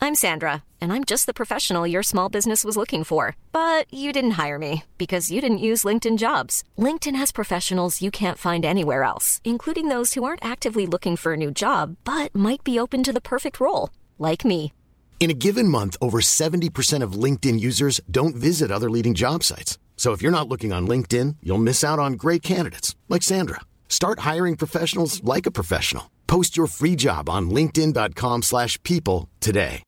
I'm Sandra, and I'm just the professional your small business was looking for. But you didn't hire me because you didn't use LinkedIn Jobs. LinkedIn has professionals you can't find anywhere else, including those who aren't actively looking for a new job, but might be open to the perfect role, like me. In a given month, over 70% of LinkedIn users don't visit other leading job sites. So if you're not looking on LinkedIn, you'll miss out on great candidates like Sandra. Start hiring professionals like a professional. Post your free job on linkedin.com/people today.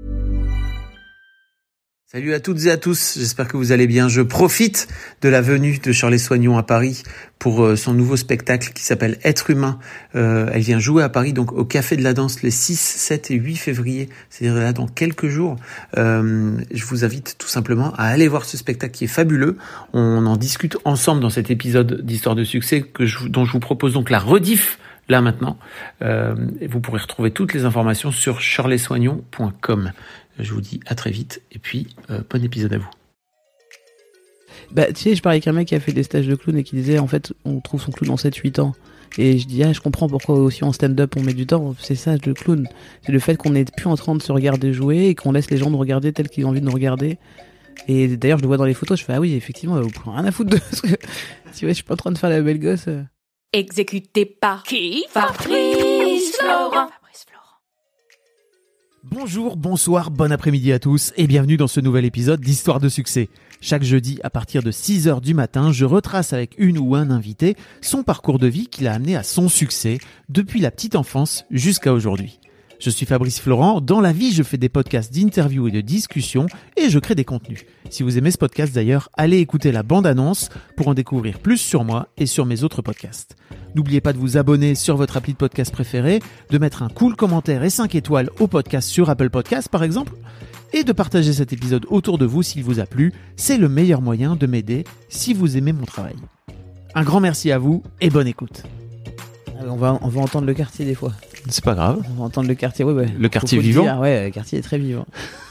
Salut à toutes et à tous, j'espère que vous allez bien. Je profite de la venue de Shirley Soignon à Paris pour son nouveau spectacle qui s'appelle Être humain. Elle vient jouer à Paris, donc au Café de la Danse les 6, 7 et 8 février, c'est-à-dire là dans quelques jours. Je vous invite tout simplement à aller voir ce spectacle qui est fabuleux. On en discute ensemble dans cet épisode d'Histoire de succès dont je vous propose donc la rediff là maintenant. Et vous pourrez retrouver toutes les informations sur shirleysoignon.com. Je vous dis à très vite et puis bon épisode à vous. Tu sais, je parlais avec un mec qui a fait des stages de clown et qui disait en fait on trouve son clown en 7-8 ans. Et je dis je comprends pourquoi aussi en stand-up on met du temps. C'est ça le clown. C'est le fait qu'on n'est plus en train de se regarder jouer et qu'on laisse les gens nous regarder tels qu'ils ont envie de nous regarder. Et d'ailleurs je le vois dans les photos, je fais oui effectivement vous prenez rien à foutre de ce que... Si ouais, je suis pas en train de faire la belle gosse. Exécuté par qui? Fabrice Florent. Bonjour, bonsoir, bon après-midi à tous et bienvenue dans ce nouvel épisode d'Histoire de succès. Chaque jeudi à partir de 6h du matin, je retrace avec une ou un invité son parcours de vie qui l'a amené à son succès depuis la petite enfance jusqu'à aujourd'hui. Je suis Fabrice Florent, dans la vie je fais des podcasts d'interviews et de discussions et je crée des contenus. Si vous aimez ce podcast d'ailleurs, allez écouter la bande-annonce pour en découvrir plus sur moi et sur mes autres podcasts. N'oubliez pas de vous abonner sur votre appli de podcast préféré, de mettre un cool commentaire et 5 étoiles au podcast sur Apple Podcasts par exemple, et de partager cet épisode autour de vous s'il vous a plu. C'est le meilleur moyen de m'aider si vous aimez mon travail. Un grand merci à vous et bonne écoute. On va entendre le quartier des fois. C'est pas grave. On va entendre le quartier, ouais. Le quartier Faut vivant. dire, ouais, le quartier est très vivant.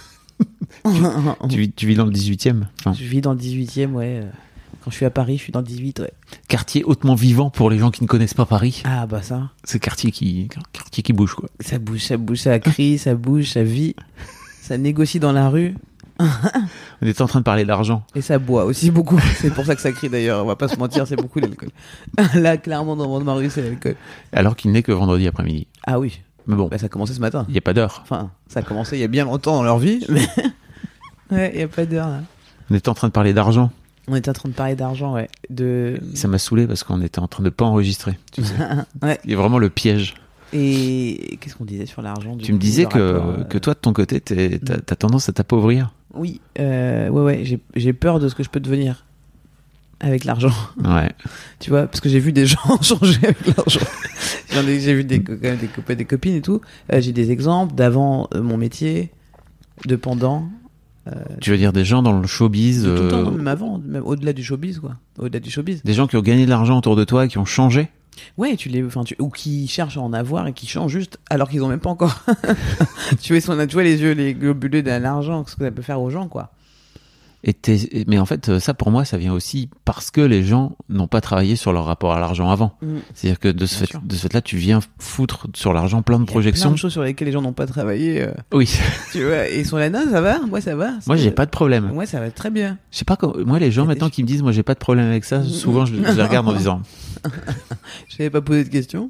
Tu vis dans le 18e Je vis dans le 18e, ouais. Quand je suis à Paris, je suis dans le 18, ouais. Quartier hautement vivant pour les gens qui ne connaissent pas Paris. Ah bah ça. C'est quartier qui bouge quoi. Ça bouge, ça crie, ça bouge, ça vit. Ça négocie dans la rue. On était en train de parler d'argent. Et ça boit aussi beaucoup. C'est pour ça que ça crie d'ailleurs. On va pas se mentir, c'est beaucoup l'alcool. Là, clairement, dans ma rue, c'est l'alcool. Alors qu'il n'est que vendredi après-midi. Ah oui. Mais bon. Ça a commencé ce matin. Il n'y a pas d'heure. Enfin, ça a commencé il y a bien longtemps dans leur vie. Mais... ouais, il n'y a pas d'heure là. On était en train de parler d'argent. On était en train de parler d'argent, ouais. Ça m'a saoulé parce qu'on était en train de pas enregistrer. Tu sais. Ouais. Il y a vraiment le piège. Et qu'est-ce qu'on disait sur l'argent Tu me disais que toi, de ton côté, t'as tendance à t'appauvrir. Oui, ouais, j'ai peur de ce que je peux devenir avec l'argent. Ouais. Tu vois, parce que j'ai vu des gens changer avec l'argent. J'ai vu des copains, des copines et tout. J'ai des exemples d'avant mon métier, de pendant. Tu veux dire des gens dans le showbiz Tout le temps, même avant, même au-delà du showbiz, quoi. Au-delà du showbiz. Des gens qui ont gagné de l'argent autour de toi et qui ont changé. Ouais, ou qui cherchent à en avoir et qui changent juste alors qu'ils ont même pas encore. tu vois les yeux, les globuleux de l'argent, ce que ça peut faire aux gens, quoi. Mais en fait, ça pour moi, ça vient aussi parce que les gens n'ont pas travaillé sur leur rapport à l'argent avant. C'est-à-dire que de ce fait-là, tu viens foutre sur l'argent plein de projections. Plein de choses sur lesquelles les gens n'ont pas travaillé. Oui. Tu vois, et ils sont là, non, ça va, moi ça va. Moi, j'ai pas de problème. Moi, ça va très bien. Je sais pas moi, les gens maintenant qui me disent, moi, j'ai pas de problème avec ça, souvent je les regarde en disant. Je n'avais pas posé de questions.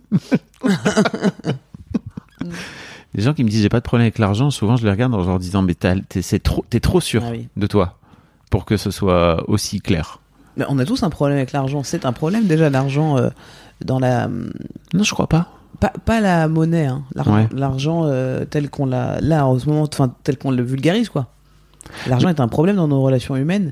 Les gens qui me disent, j'ai pas de problème avec l'argent, souvent je les regarde en leur disant, mais t'es trop sûr de toi pour que ce soit aussi clair. Mais on a tous un problème avec l'argent. C'est un problème déjà l'argent dans la. Non, je crois pas. Pas la monnaie, hein. L'argent tel qu'on l'a là en ce moment, enfin tel qu'on le vulgarise, quoi. L'argent est un problème dans nos relations humaines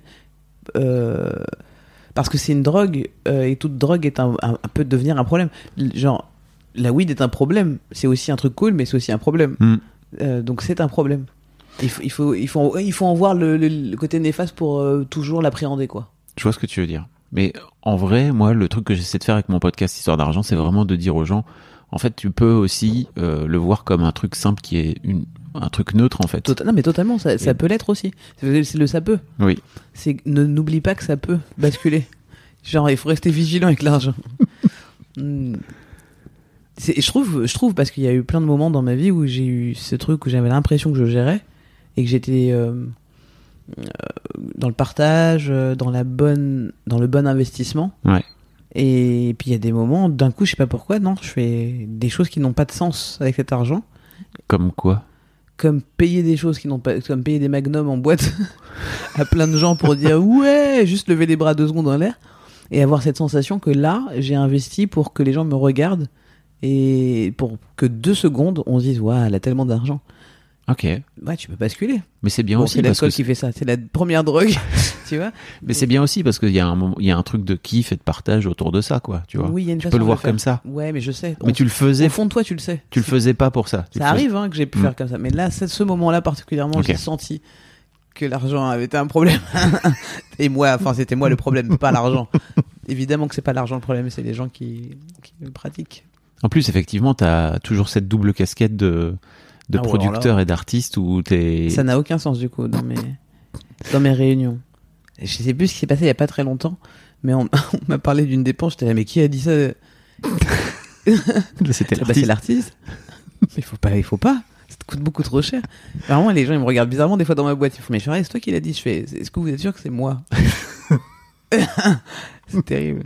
parce que c'est une drogue et toute drogue est peut devenir un problème. Genre la weed est un problème, c'est aussi un truc cool, mais c'est aussi un problème. Donc c'est un problème. Il faut en voir le côté néfaste pour toujours l'appréhender, quoi. Je vois ce que tu veux dire. Mais en vrai, moi, le truc que j'essaie de faire avec mon podcast Histoire d'argent, c'est vraiment de dire aux gens, en fait, tu peux aussi le voir comme un truc simple qui est un truc neutre, en fait. Non, mais totalement, ça peut l'être aussi. C'est le ça peut. Oui. N'oublie pas que ça peut basculer. Genre, il faut rester vigilant avec l'argent. Je trouve parce qu'il y a eu plein de moments dans ma vie où j'ai eu ce truc où j'avais l'impression que je gérais et que j'étais dans le partage, dans le bon investissement. Ouais. Et puis il y a des moments, d'un coup, je sais pas pourquoi, non, je fais des choses qui n'ont pas de sens avec cet argent. Comme quoi? Comme payer des choses qui n'ont pas, comme payer des magnums en boîte à plein de gens pour dire ouais, juste lever les bras 2 secondes dans l'air et avoir cette sensation que là, j'ai investi pour que les gens me regardent et pour que 2 secondes, on se dise waouh, elle a tellement d'argent. Ok. Ouais, tu peux basculer. Mais c'est bien Bon, aussi c'est parce l'alcool que qui fait ça, c'est la première drogue, tu vois. mais c'est bien aussi parce qu'il y a un truc de kiff et de partage autour de ça, quoi. Tu vois. Oui, il y a une tu façon peux le de voir faire. comme ça. Ouais, mais je sais. Mais tu le faisais. Au fond de toi, tu le sais. Tu le faisais pas pour ça. Tu Ça le faisais- arrive que j'ai pu faire comme ça. Mais là, ce moment-là particulièrement, Ok. j'ai senti que l'argent avait été un problème. Et moi, enfin, c'était moi le problème, pas l'argent. Évidemment que c'est pas l'argent le problème, c'est les gens qui le pratiquent. En plus, effectivement, t'as toujours cette double casquette de Ah ouais, producteur alors là. et d'artiste où t'es. Ça n'a aucun sens du coup dans mes réunions. Et je sais plus ce qui s'est passé il y a pas très longtemps, mais on m'a parlé d'une dépense. J'étais là, mais qui a dit ça? C'était Bah, c'est l'artiste. Mais il faut pas. Ça te coûte beaucoup trop cher. Vraiment, les gens ils me regardent bizarrement des fois dans ma boîte. Ils font mais Charles, c'est toi qui l'as dit. Je fais est-ce que vous êtes sûr que c'est moi? C'est terrible.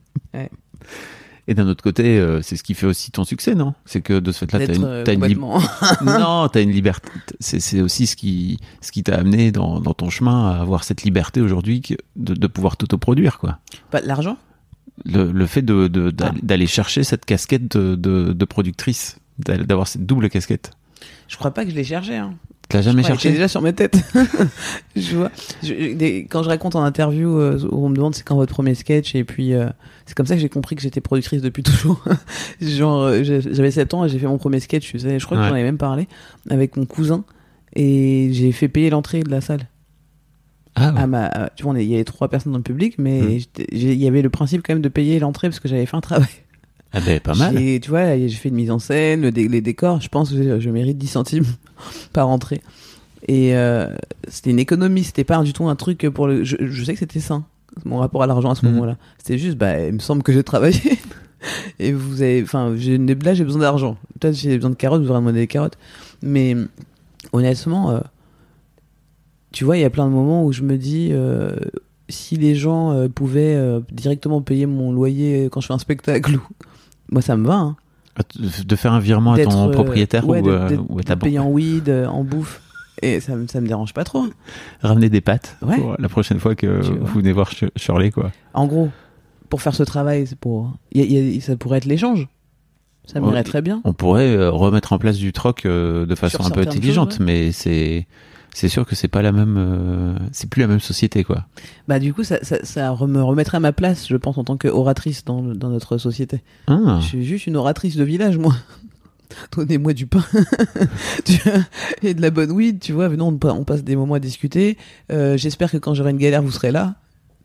Et d'un autre côté, c'est ce qui fait aussi ton succès, non? C'est que de ce fait-là, D'être t'as une complètement. non, t'as une liberté. C'est aussi ce qui t'a amené dans ton chemin à avoir cette liberté aujourd'hui de pouvoir t'autoproduire, quoi. Pas de l'argent? Le fait d'aller chercher cette casquette de productrice, d'avoir cette double casquette. Je crois pas que je l'ai cherché. Hein. Tu l'as jamais Ouais, cherché? j'étais déjà sur mes têtes. Je vois. Quand je raconte en interview où on me demande c'est quand votre premier sketch et puis c'est comme ça que j'ai compris que j'étais productrice depuis toujours. Genre j'avais 7 ans et j'ai fait mon premier sketch. Je crois que Ouais. j'en avais même parlé avec mon cousin et j'ai fait payer l'entrée de la salle. Ah ouais. Tu vois, il y avait 3 personnes dans le public, mais il y avait le principe quand même de payer l'entrée parce que j'avais fait un travail. Ah ben, pas mal. Tu vois, j'ai fait une mise en scène, les décors, je pense que je mérite 10 centimes par entrée. Et c'était une économie, c'était pas du tout un truc pour le... Je sais que c'était sain, mon rapport à l'argent à ce moment-là. C'était juste, il me semble que j'ai travaillé. Et vous avez... Enfin, là, j'ai besoin d'argent. Peut-être j'ai besoin de carottes, vous aurez demandé des carottes. Mais honnêtement, tu vois, il y a plein de moments où je me dis... si les gens pouvaient directement payer mon loyer quand je fais un spectacle, moi ça me va. Hein. De faire un virement à ton propriétaire ouais, ou à ta de payer banque. en weed, en bouffe. Et ça me dérange pas trop. Ramener des pâtes Ouais. pour la prochaine fois que Tu vois. vous venez voir Shirley, quoi. En gros, pour faire ce travail, c'est pour. Ça pourrait être l'échange. Ça m'irait Ouais. très bien. On pourrait remettre en place du troc de façon Sur un peu certaines intelligente, choses, ouais. mais c'est sûr que c'est pas la même, c'est plus la même société, quoi. Bah du coup, ça me remettrait à ma place, je pense, en tant qu'oratrice dans notre société. Ah. Je suis juste une oratrice de village, moi. Donnez-moi du pain Tu vois, et de la bonne weed, tu vois. Non, on passe des moments à discuter. J'espère que quand j'aurai une galère, vous serez là.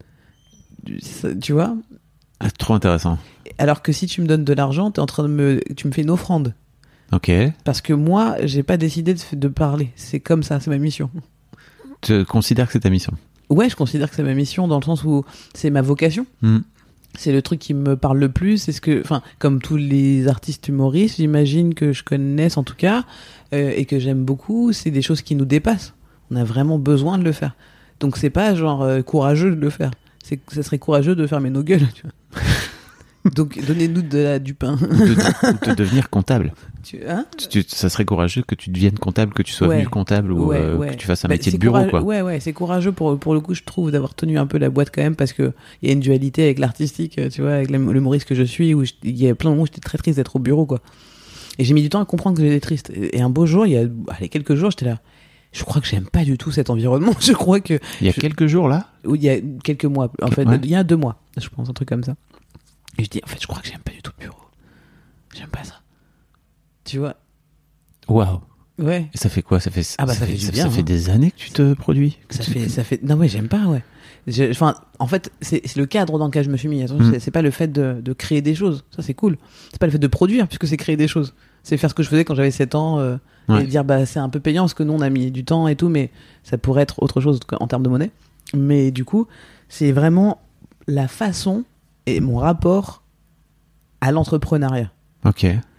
Tu vois. Ah, trop intéressant. Alors que si tu me donnes de l'argent, tu me fais une offrande. Ok. Parce que moi, j'ai pas décidé de parler. C'est comme ça, c'est ma mission. Tu considères que c'est ta mission? Ouais, je considère que c'est ma mission dans le sens où c'est ma vocation. C'est le truc qui me parle le plus. C'est comme tous les artistes humoristes, j'imagine que je connaisse en tout cas, et que j'aime beaucoup, c'est des choses qui nous dépassent. On a vraiment besoin de le faire. Donc c'est pas genre courageux de le faire. Ça serait courageux de fermer nos gueules, tu vois. Donc donnez-nous du pain. Ou de devenir comptable. Ça serait courageux que tu deviennes comptable, que tu sois venu comptable ou que tu fasses un métier de bureau, quoi. Ouais, c'est courageux pour le coup, je trouve, d'avoir tenu un peu la boîte quand même, parce que il y a une dualité avec l'artistique, tu vois, avec l'humoriste que je suis, où il y a plein de moments où j'étais très triste d'être au bureau, quoi. Et j'ai mis du temps à comprendre que j'étais triste. Et un beau jour, il y a quelques jours, j'étais là. Je crois que j'aime pas du tout cet environnement. Je crois que il y a quelques jours là. Il y a quelques mois, en fait, ouais. Il y a 2 mois, je pense, un truc comme ça. Et je dis, en fait, je crois que j'aime pas du tout le bureau. J'aime pas ça. Tu vois? Waouh. Ouais. Et ça fait quoi? Ça fait du bien, ça fait hein. des années que tu te produis. Ça fait. Non, ouais, j'aime pas, ouais. En fait, c'est le cadre dans lequel je me suis mis. C'est pas le fait de créer des choses. Ça, c'est cool. C'est pas le fait de produire, puisque c'est créer des choses. C'est faire ce que je faisais quand j'avais 7 ans, et dire, c'est un peu payant, parce que nous, on a mis du temps et tout, mais ça pourrait être autre chose en termes de monnaie. Mais du coup, c'est vraiment la façon et mon rapport à l'entrepreneuriat. Ok.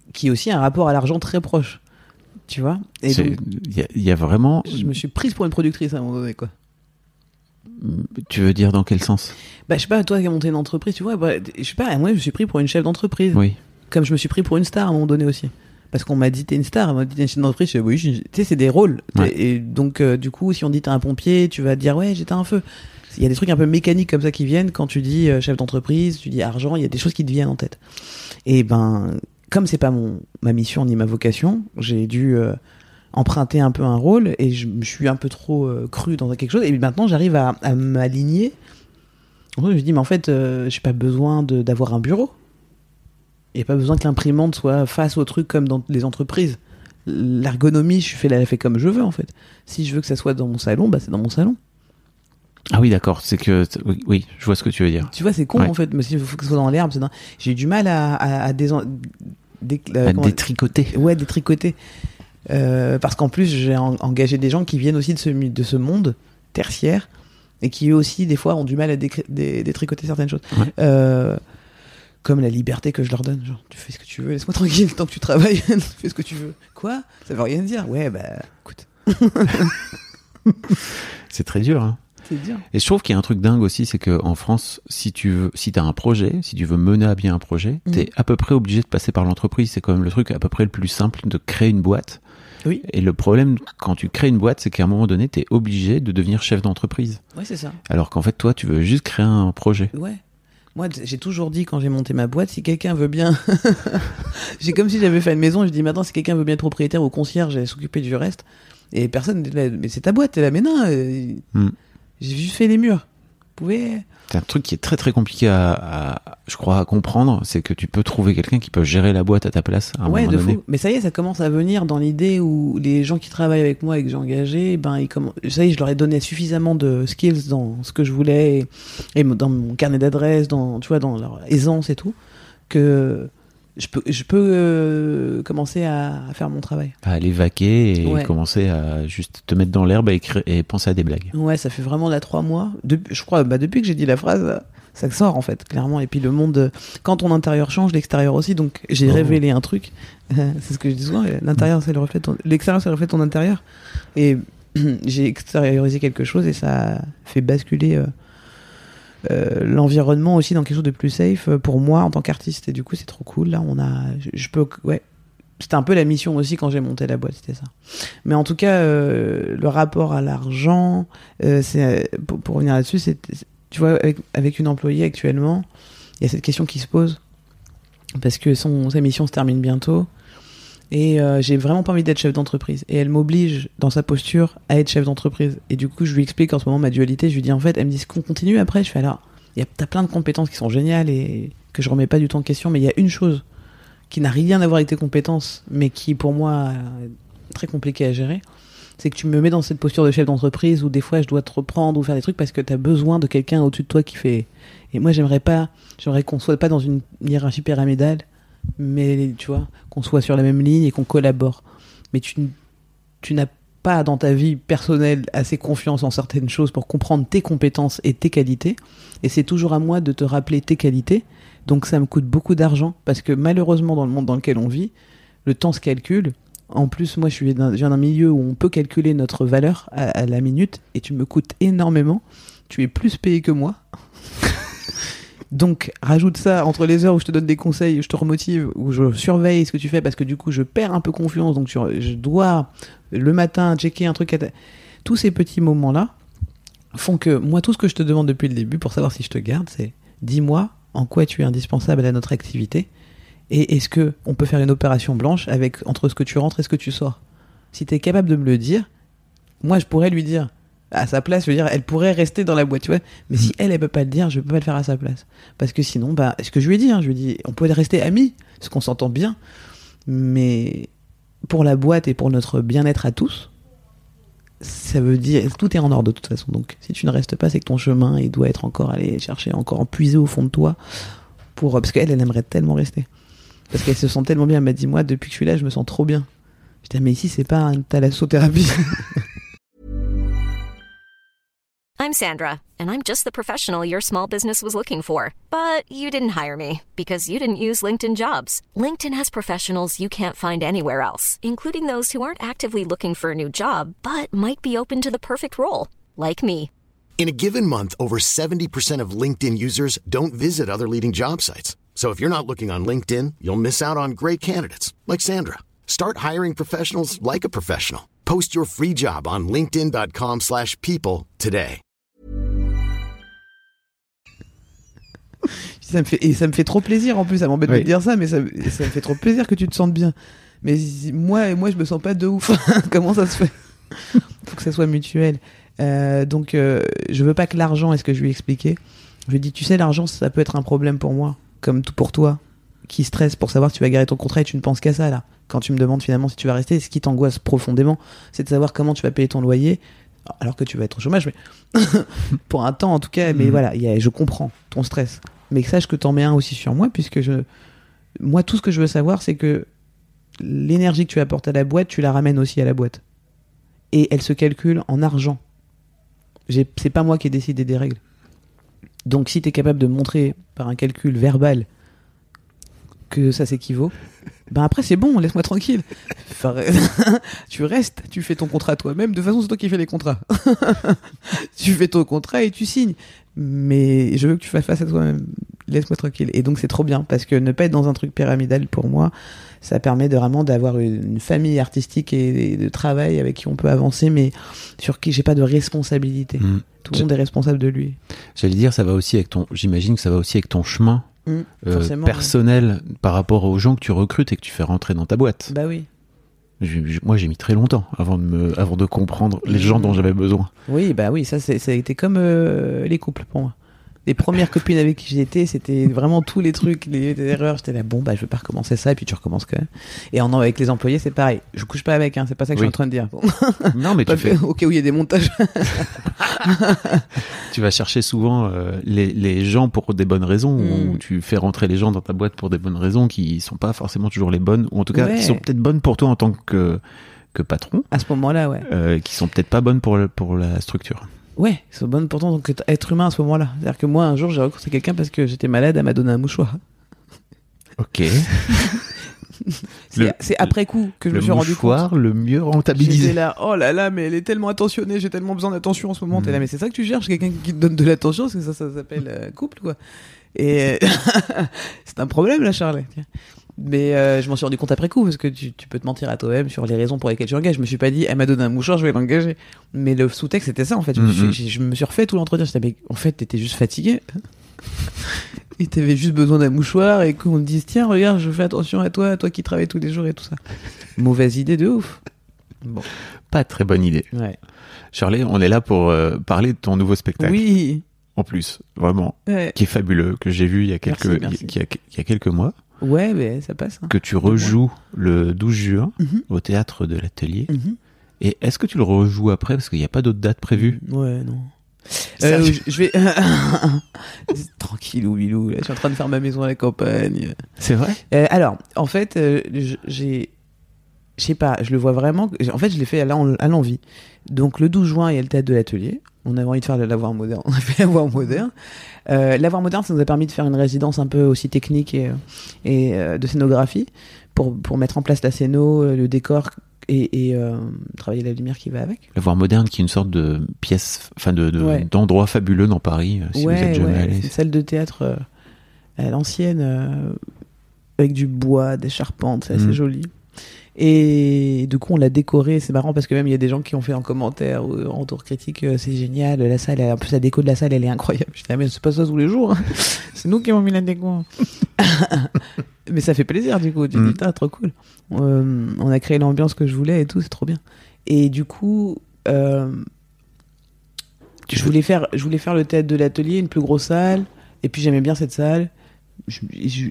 qui est aussi un rapport à l'argent très proche. Tu vois ? Et donc, il y a vraiment... je me suis prise pour une productrice à un moment donné, quoi. Tu veux dire dans quel sens ? Bah, je sais pas, toi qui as monté une entreprise, tu vois, je sais pas, moi je me suis pris pour une chef d'entreprise. Oui. Comme je me suis pris pour une star à un moment donné aussi. Parce qu'on m'a dit t'es une star, on m'a dit t'es une chef d'entreprise, je dis oui, tu sais, c'est des rôles. Ouais. Et donc, du coup, si on dit t'es un pompier, tu vas dire ouais, j'éteins un feu. Il y a des trucs un peu mécaniques comme ça qui viennent quand tu dis chef d'entreprise, tu dis argent, il y a des choses qui te viennent en tête. Et ben, comme c'est pas ma mission ni ma vocation, j'ai dû emprunter un peu un rôle et je me suis un peu trop cru dans quelque chose. Et maintenant, j'arrive à m'aligner. En fait, je me dis, mais en fait, j'ai pas besoin d'avoir un bureau. Il n'y a pas besoin que l'imprimante soit face au truc comme dans les entreprises. L'ergonomie, je fais la fait comme je veux, en fait. Si je veux que ça soit dans mon salon, bah c'est dans mon salon. Ah oui, d'accord. C'est que... Oui, je vois ce que tu veux dire. Tu vois, c'est con, Ouais. en fait. Mais s'il faut que ce soit dans l'herbe, j'ai eu du mal à détricoter. Ouais, détricoter. Parce qu'en plus, j'ai engagé des gens qui viennent aussi de ce monde tertiaire et qui eux aussi, des fois, ont du mal à détricoter certaines choses. Ouais. Comme la liberté que je leur donne. Genre, tu fais ce que tu veux, laisse-moi tranquille tant que tu travailles, fais ce que tu veux. Quoi ? Ça veut rien dire. Ouais, bah, écoute. C'est très dur, hein. C'est dur. Et je trouve qu'il y a un truc dingue aussi, c'est qu'en France, si t'as un projet, si tu veux mener à bien un projet, t'es à peu près obligé de passer par l'entreprise. C'est quand même le truc à peu près le plus simple de créer une boîte. Oui. Et le problème, quand tu crées une boîte, c'est qu'à un moment donné, t'es obligé de devenir chef d'entreprise. Ouais, c'est ça. Alors qu'en fait, toi, tu veux juste créer un projet. Ouais. Moi, j'ai toujours dit quand j'ai monté ma boîte, si quelqu'un veut bien... j'ai comme si j'avais fait une maison, je dis maintenant, si quelqu'un veut bien être propriétaire ou concierge, j'allais s'occuper du reste. Et personne n'était là, mais c'est ta boîte, t'es là, mais non, j'ai juste fait les murs. Vous pouvez... C'est un truc qui est très très compliqué je crois, à comprendre, c'est que tu peux trouver quelqu'un qui peut gérer la boîte à ta place à un moment donné. Fou. Mais ça y est, ça commence à venir dans l'idée où les gens qui travaillent avec moi et que j'ai engagés, ça y est, je leur ai donné suffisamment de skills dans ce que je voulais et dans mon carnet d'adresses, tu vois, dans leur aisance et tout, que je peux commencer à faire mon travail. À aller vaquer et commencer à juste te mettre dans l'herbe et penser à des blagues. Ouais, ça fait vraiment là 3 mois. Je crois, depuis que j'ai dit la phrase, ça sort en fait, clairement. Et puis le monde, quand ton intérieur change, l'extérieur aussi. Donc j'ai révélé un truc. C'est ce que je dis souvent. L'intérieur, c'est le reflet de l'extérieur, c'est le reflet de ton intérieur. Et j'ai extériorisé quelque chose et ça fait basculer l'environnement aussi dans quelque chose de plus safe pour moi en tant qu'artiste. Et du coup, c'est trop cool. Là, c'était un peu la mission aussi quand j'ai monté la boîte, c'était ça. Mais en tout cas, le rapport à l'argent, pour revenir là-dessus, tu vois, avec une employée actuellement, il y a cette question qui se pose parce que sa mission se termine bientôt et j'ai vraiment pas envie d'être chef d'entreprise. Et elle m'oblige dans sa posture à être chef d'entreprise. Et du coup, je lui explique en ce moment ma dualité. Je lui dis en fait, elle me dit, est-ce qu'on continue après ? Je fais alors, t'as plein de compétences qui sont géniales et que je remets pas du tout en question, mais il y a une chose qui n'a rien à voir avec tes compétences, mais qui pour moi est très compliqué à gérer, c'est que tu me mets dans cette posture de chef d'entreprise où des fois je dois te reprendre ou faire des trucs parce que tu as besoin de quelqu'un au-dessus de toi qui fait... Et moi j'aimerais qu'on soit pas dans une hiérarchie pyramidale, mais tu vois, qu'on soit sur la même ligne et qu'on collabore. Mais tu n'as pas dans ta vie personnelle assez confiance en certaines choses pour comprendre tes compétences et tes qualités, et c'est toujours à moi de te rappeler tes qualités. Donc ça me coûte beaucoup d'argent parce que malheureusement dans le monde dans lequel on vit, le temps se calcule. En plus, moi je viens d'un milieu où on peut calculer notre valeur à la minute et tu me coûtes énormément. Tu es plus payé que moi. Donc rajoute ça entre les heures où je te donne des conseils, où je te remotive, où je surveille ce que tu fais parce que du coup je perds un peu confiance. Donc je dois le matin checker un truc. Tous ces petits moments-là font que moi tout ce que je te demande depuis le début pour savoir si je te garde, c'est dis-moi en quoi tu es indispensable à notre activité et est-ce que on peut faire une opération blanche entre ce que tu rentres et ce que tu sors. Si tu es capable de me le dire, moi je pourrais lui dire à sa place, je veux dire, elle pourrait rester dans la boîte, tu vois, mais si elle peut pas le dire, je peux pas le faire à sa place parce que sinon, ce que je lui ai dit, je lui ai dit on pourrait rester amis parce qu'on s'entend bien, mais pour la boîte et pour notre bien-être à tous, ça veut dire tout est en ordre de toute façon. Donc si tu ne restes pas, c'est que ton chemin il doit être encore aller chercher, encore puiser au fond de toi parce qu'elle aimerait tellement rester parce qu'elle se sent tellement bien. Elle m'a dit moi depuis que je suis là je me sens trop bien. Je dis mais ici c'est pas une thalassothérapie. I'm Sandra, and I'm just the professional your small business was looking for. But you didn't hire me because you didn't use LinkedIn Jobs. LinkedIn has professionals you can't find anywhere else, including those who aren't actively looking for a new job, but might be open to the perfect role, like me. In a given month, over 70% of LinkedIn users don't visit other leading job sites. So if you're not looking on LinkedIn, you'll miss out on great candidates like Sandra. Start hiring professionals like a professional. Post your free job on linkedin.com/people today. Ça me fait trop plaisir en plus, ça m'embête de te dire ça, mais ça me fait trop plaisir que tu te sentes bien. Mais moi je me sens pas de ouf. Comment ça se fait? Faut que ça soit mutuel. Donc je veux pas que l'argent, est-ce que je lui ai expliqué? Je lui ai dit, tu sais, l'argent ça peut être un problème pour moi, comme tout pour toi, qui stresse pour savoir si tu vas garer ton contrat et tu ne penses qu'à ça là. Quand tu me demandes finalement si tu vas rester, ce qui t'angoisse profondément, c'est de savoir comment tu vas payer ton loyer, alors que tu vas être au chômage, mais pour un temps en tout cas. Mais voilà, je comprends ton stress. Mais sache que t'en mets un aussi sur moi, puisque moi, tout ce que je veux savoir, c'est que l'énergie que tu apportes à la boîte, tu la ramènes aussi à la boîte. Et elle se calcule en argent. C'est pas moi qui ai décidé des règles. Donc si t'es capable de montrer par un calcul verbal que ça s'équivaut, ben après c'est bon, laisse-moi tranquille. Enfin, tu restes, tu fais ton contrat toi-même. De toute façon, c'est toi qui fais les contrats. Tu fais ton contrat et tu signes. Mais je veux que tu fasses face à toi-même. Laisse-moi tranquille. Et donc c'est trop bien, parce que ne pas être dans un truc pyramidal, pour moi, ça permet vraiment d'avoir une famille artistique et de travail avec qui on peut avancer, mais sur qui j'ai pas de responsabilité. Tout le monde est responsable de lui. J'allais dire, j'imagine que ça va aussi avec ton chemin personnel, par rapport aux gens que tu recrutes et que tu fais rentrer dans ta boîte. Bah oui. Moi, j'ai mis très longtemps avant de comprendre les gens dont j'avais besoin. Oui, bah oui, ça a été comme les couples pour moi. Les premières copines avec qui j'étais, c'était vraiment tous les trucs, les erreurs. J'étais là, bon, bah, je veux pas recommencer ça, et puis tu recommences quand même. Et avec les employés, c'est pareil. Je couche pas avec, c'est pas ça que je suis en train de dire. Non, mais au cas où il y a des montages. Tu vas chercher souvent les gens pour des bonnes raisons, ou tu fais rentrer les gens dans ta boîte pour des bonnes raisons qui sont pas forcément toujours les bonnes, ou en tout cas, qui sont peut-être bonnes pour toi en tant que patron. À ce moment-là, ouais. Qui sont peut-être pas bonnes pour la structure. Ouais, c'est bonne pourtant donc être humain à ce moment-là. C'est-à-dire que moi, un jour, j'ai recruté quelqu'un parce que j'étais malade, elle m'a donné un mouchoir. Ok. C'est après coup que je me suis rendu compte. Le mouchoir le mieux rentabilisé. J'étais là, oh là là, mais elle est tellement attentionnée, j'ai tellement besoin d'attention en ce moment. T'es là, mais c'est ça que tu cherches, quelqu'un qui te donne de l'attention, parce que ça s'appelle couple, quoi. Et c'est un problème, là, Charles. Mais je m'en suis rendu compte après coup, parce que tu peux te mentir à toi-même sur les raisons pour lesquelles tu engages. Je me suis pas dit, elle m'a donné un mouchoir, je vais l'engager. Mais le sous-texte, c'était ça, en fait. Je me suis refait tout l'entretien. J'étais, mais en fait, t'étais juste fatigué. Et t'avais juste besoin d'un mouchoir, et qu'on te dise, tiens, regarde, je fais attention à toi qui travailles tous les jours et tout ça. Mauvaise idée de ouf. Bon. Pas très bonne idée. Ouais. Shirley, on est là pour parler de ton nouveau spectacle. Oui. En plus, vraiment. Ouais. Qui est fabuleux, que j'ai vu il y a quelques mois. Ouais, mais ça passe. Que tu rejoues le 12 juin au théâtre de l'Atelier. Et est-ce que tu le rejoues après, parce qu'il n'y a pas d'autres dates prévues? Ouais, non. Je vais tranquille ou bilou, là, je suis en train de faire ma maison à la campagne. C'est vrai? Alors, en fait, je sais pas, je le vois vraiment. En fait, je l'ai fait à l'envie. Donc, le 12 juin, il y a le théâtre de l'Atelier. On avait envie de faire le Lavoir Moderne. On a fait Lavoir Moderne. Lavoir Moderne, ça nous a permis de faire une résidence un peu aussi technique et de scénographie pour mettre en place la scéno, le décor et travailler la lumière qui va avec. Lavoir Moderne, qui est une sorte de pièce, enfin d'endroit fabuleux dans Paris, si vous êtes jamais allé. C'est une salle de théâtre à l'ancienne, avec du bois, des charpentes, c'est assez joli. Et du coup on l'a décoré, c'est marrant parce que même il y a des gens qui ont fait en commentaire ou en retour critique, c'est génial, la salle, en plus la déco de la salle elle est incroyable. Je dis, mais c'est pas ça tous les jours, c'est nous qui avons mis la déco. Mais ça fait plaisir du coup, tu dis, trop cool. On a créé l'ambiance que je voulais et tout, c'est trop bien. Et du coup je voulais faire le théâtre de l'Atelier, une plus grosse salle, et puis j'aimais bien cette salle. Je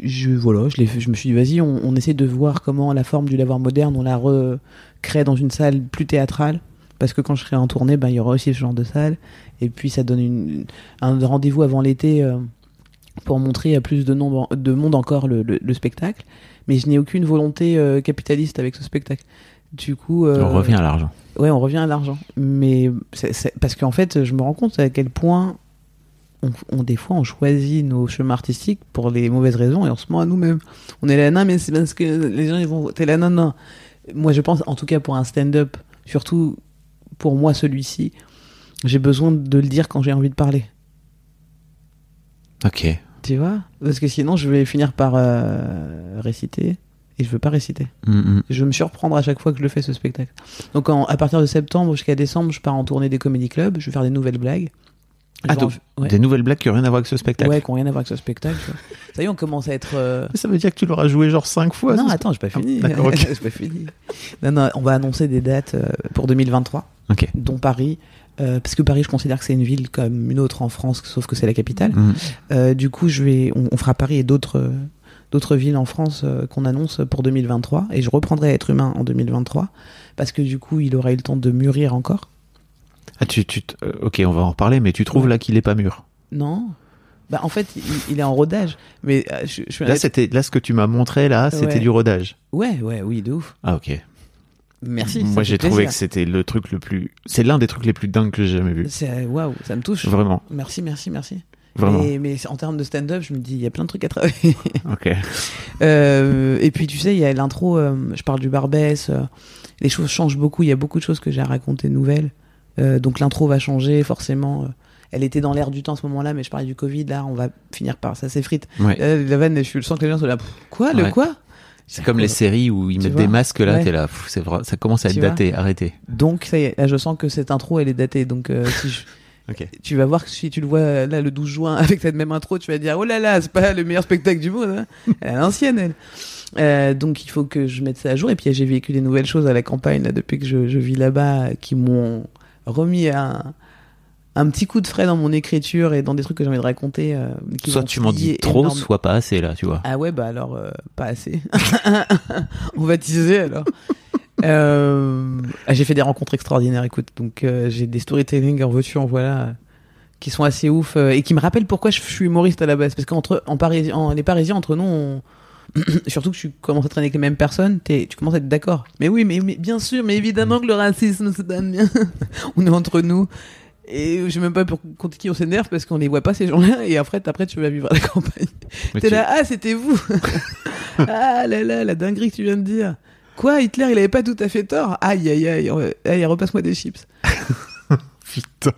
me suis dit, vas-y, on essaie de voir comment la forme du Lavoir Moderne, on la recrée dans une salle plus théâtrale, parce que quand je serai en tournée, il y aura aussi ce genre de salle, et puis ça donne un rendez-vous avant l'été pour montrer à plus de monde encore le spectacle. Mais je n'ai aucune volonté capitaliste avec ce spectacle. Du coup, On revient à l'argent. Ouais, on revient à l'argent. Mais c'est parce qu'en fait, je me rends compte à quel point des fois, on choisit nos chemins artistiques pour les mauvaises raisons et on se ment à nous-mêmes. On est là, non, mais c'est parce que les gens ils vont. T'es là, non. Moi, je pense, en tout cas pour un stand-up, surtout pour moi celui-ci, j'ai besoin de le dire quand j'ai envie de parler. Ok. Tu vois ? Parce que sinon, je vais finir par réciter. Et je veux pas réciter. Je vais me surprendre à chaque fois que je le fais, ce spectacle. Donc à partir de septembre jusqu'à décembre, je pars en tournée des comedy clubs. Je vais faire des nouvelles blagues. Donc, des nouvelles blagues qui n'ont rien à voir avec ce spectacle. Ouais, qui n'ont rien à voir avec ce spectacle. Ça y est, on commence à être... Ça veut dire que tu l'auras joué genre 5 fois. Non, attends, j'ai pas fini. D'accord, ok. J'ai pas fini. Non, on va annoncer des dates pour 2023, dont Paris. Parce que Paris, je considère que c'est une ville comme une autre en France, sauf que c'est la capitale. Du coup, on fera Paris et d'autres villes en France qu'on annonce pour 2023. Et je reprendrai Être humain en 2023, parce que du coup, il aura eu le temps de mûrir encore. Ah, ok, on va en reparler, mais tu trouves là qu'il est pas mûr? Non. Bah, en fait, il est en rodage. Mais là, ce que tu m'as montré, là, c'était du rodage. Oui, de ouf. Ah, ok. Merci. Moi, j'ai trouvé que c'était le truc le plus... C'est l'un des trucs les plus dingues que j'ai jamais vu. Waouh, ça me touche. Vraiment. Merci. Vraiment. Mais en termes de stand-up, je me dis, il y a plein de trucs à travailler. Ok. Et puis, tu sais, il y a l'intro, je parle du Barbès. Les choses changent beaucoup. Il y a beaucoup de choses que j'ai à raconter nouvelles. Donc, l'intro va changer, forcément. Elle était dans l'air du temps à ce moment-là, mais je parlais du Covid. Là, on va finir par ça s'effrite. Ouais. La vanne, je sens que les gens sont là. Quoi? Le quoi? C'est comme les séries où ils mettent des masques là, t'es là, c'est vrai, ça commence à être daté, arrêtez. Donc ça y est, là je sens que cette intro elle est datée, donc tu vas voir que si tu le vois là le 12 juin avec cette même intro, tu vas dire oh là là, c'est pas le meilleur spectacle du monde, hein. Elle est à l'ancienne elle. Donc il faut que je mette ça à jour, et puis j'ai vécu des nouvelles choses à la campagne là, depuis que je vis là-bas, qui m'ont remis un petit coup de frais dans mon écriture et dans des trucs que j'ai envie de raconter. Soit tu m'en dis trop, énorme. Soit pas assez là, tu vois. Ah ouais, bah alors pas assez. On va teaser alors. J'ai fait des rencontres extraordinaires, écoute. Donc j'ai des storytelling en veux-tu en voilà qui sont assez ouf et qui me rappellent pourquoi je suis humoriste à la base. Parce les Parisiens entre nous, surtout que tu commences à traîner avec les mêmes personnes, tu commences à être d'accord. Mais oui, mais bien sûr, mais évidemment que le racisme c'est pas bien. On est entre nous. Et je sais même pas contre qui on s'énerve parce qu'on les voit pas ces gens-là, et après tu vas vivre à la campagne. T'es là, ah c'était vous. Ah là là, la dinguerie que tu viens de dire. Quoi, Hitler il avait pas tout à fait tort. Aïe, repasse-moi des chips. Putain.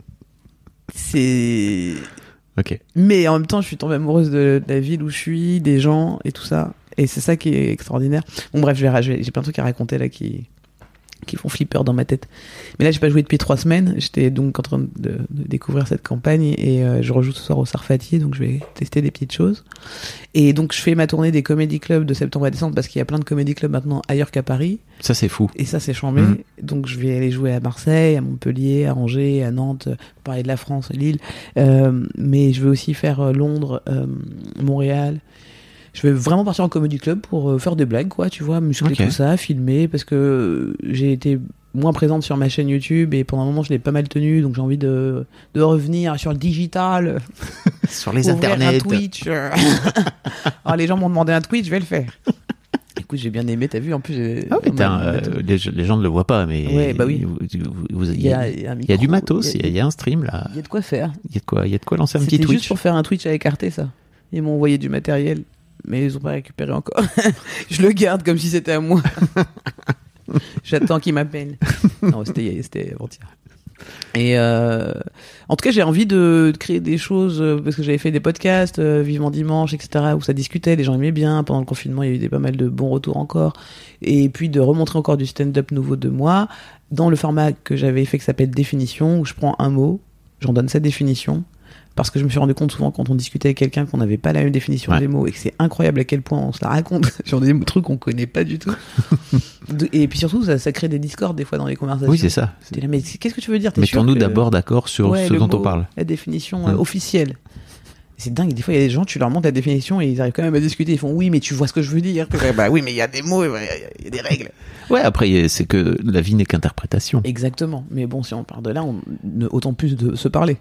C'est... Ok. Mais en même temps je suis tombée amoureuse de la ville où je suis, des gens et tout ça, et c'est ça qui est extraordinaire. Bon bref, j'ai plein de trucs à raconter là qui font flipper dans ma tête. Mais là, j'ai pas joué depuis 3 semaines. J'étais donc en train de découvrir cette campagne, et je rejoue ce soir au Sarfati, donc je vais tester des petites choses. Et donc, je fais ma tournée des comedy clubs de septembre à décembre, parce qu'il y a plein de comedy clubs maintenant ailleurs qu'à Paris. Ça, c'est fou. Et ça, c'est chambé. Donc, je vais aller jouer à Marseille, à Montpellier, à Angers, à Nantes, pour parler de la France, Lille. Mais je vais aussi faire Londres, Montréal. Je vais vraiment partir en comedy club pour faire des blagues, quoi, tu vois, muscler tout ça, filmer, parce que j'ai été moins présente sur ma chaîne YouTube, et pendant un moment je l'ai pas mal tenue, donc j'ai envie de revenir sur le digital, sur les internets, un Twitch. Alors les gens m'ont demandé un Twitch, je vais le faire. Écoute, j'ai bien aimé, t'as vu, en plus les gens ne le voient pas, mais ouais, bah oui. Il y a du matos, il y a un stream là. Il y a de quoi faire. Il y a de quoi lancer un petit Twitch. C'était juste pour faire un Twitch à écarter, ça. Ils m'ont envoyé du matériel, mais ils ont pas récupéré encore. Je le garde comme si c'était à moi. J'attends qu'ils m'appellent. Non, c'était avant-hier. Et en tout cas, j'ai envie de créer des choses, parce que j'avais fait des podcasts, Vivement Dimanche, etc., où ça discutait, les gens aimaient bien. Pendant le confinement, il y a eu pas mal de bons retours encore. Et puis de remontrer encore du stand-up nouveau de moi, dans le format que j'avais fait qui s'appelle Définition, où je prends un mot, j'en donne 7 définitions. Parce que je me suis rendu compte souvent quand on discutait avec quelqu'un qu'on n'avait pas la même définition des mots, et que c'est incroyable à quel point on se la raconte sur des trucs qu'on connaît pas du tout. Et puis surtout, ça crée des discords des fois dans les conversations. Oui, c'est ça. T'es là, mais qu'est-ce que tu veux dire? Mettons-nous d'abord d'accord sur ce dont on parle. La définition officielle. C'est dingue, des fois il y a des gens, tu leur montres la définition et ils arrivent quand même à discuter, ils font oui mais tu vois ce que je veux dire. Bah oui mais il y a des mots, il y a des règles. Ouais, après c'est que la vie n'est qu'interprétation. Exactement, mais bon si on part de là, autant plus de se parler.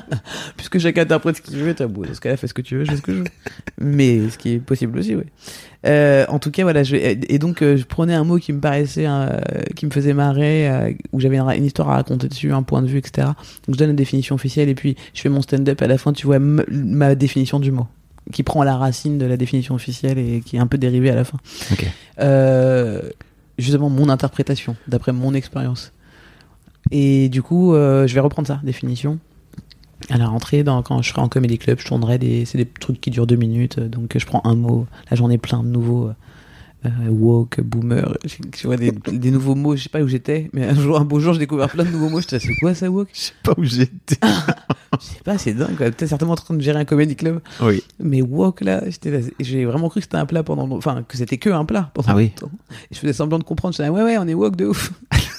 Puisque chacun interprète ce qu'il veut, t'as beau, dans ce cas-là fais ce que tu veux, je fais ce que je veux. Mais ce qui est possible aussi, oui. En tout cas, voilà. Et donc, je prenais un mot qui me paraissait, qui me faisait marrer, où j'avais une histoire à raconter dessus, un point de vue, etc. Donc, je donne une définition officielle et puis je fais mon stand-up. À la fin, tu vois ma définition du mot, qui prend la racine de la définition officielle et qui est un peu dérivée à la fin. Ok. Justement, mon interprétation, d'après mon expérience. Et du coup, je vais reprendre ça, définition. À la rentrée, quand je serai en comedy club, je tournerai c'est des trucs qui durent 2 minutes, donc je prends un mot. Là, j'en ai plein de nouveaux. Woke, boomer, je vois des nouveaux mots, je sais pas où j'étais, mais un beau jour, j'ai découvert plein de nouveaux mots. J'étais, c'est quoi ça, woke? Je sais pas où j'étais. Je sais pas, c'est dingue, quoi. Peut-être certainement en train de gérer un comedy club. Oui. Mais woke, là, j'ai vraiment cru que c'était un plat enfin, que c'était que un plat pendant longtemps. Et je faisais semblant de comprendre, je disais, ouais, on est woke de ouf.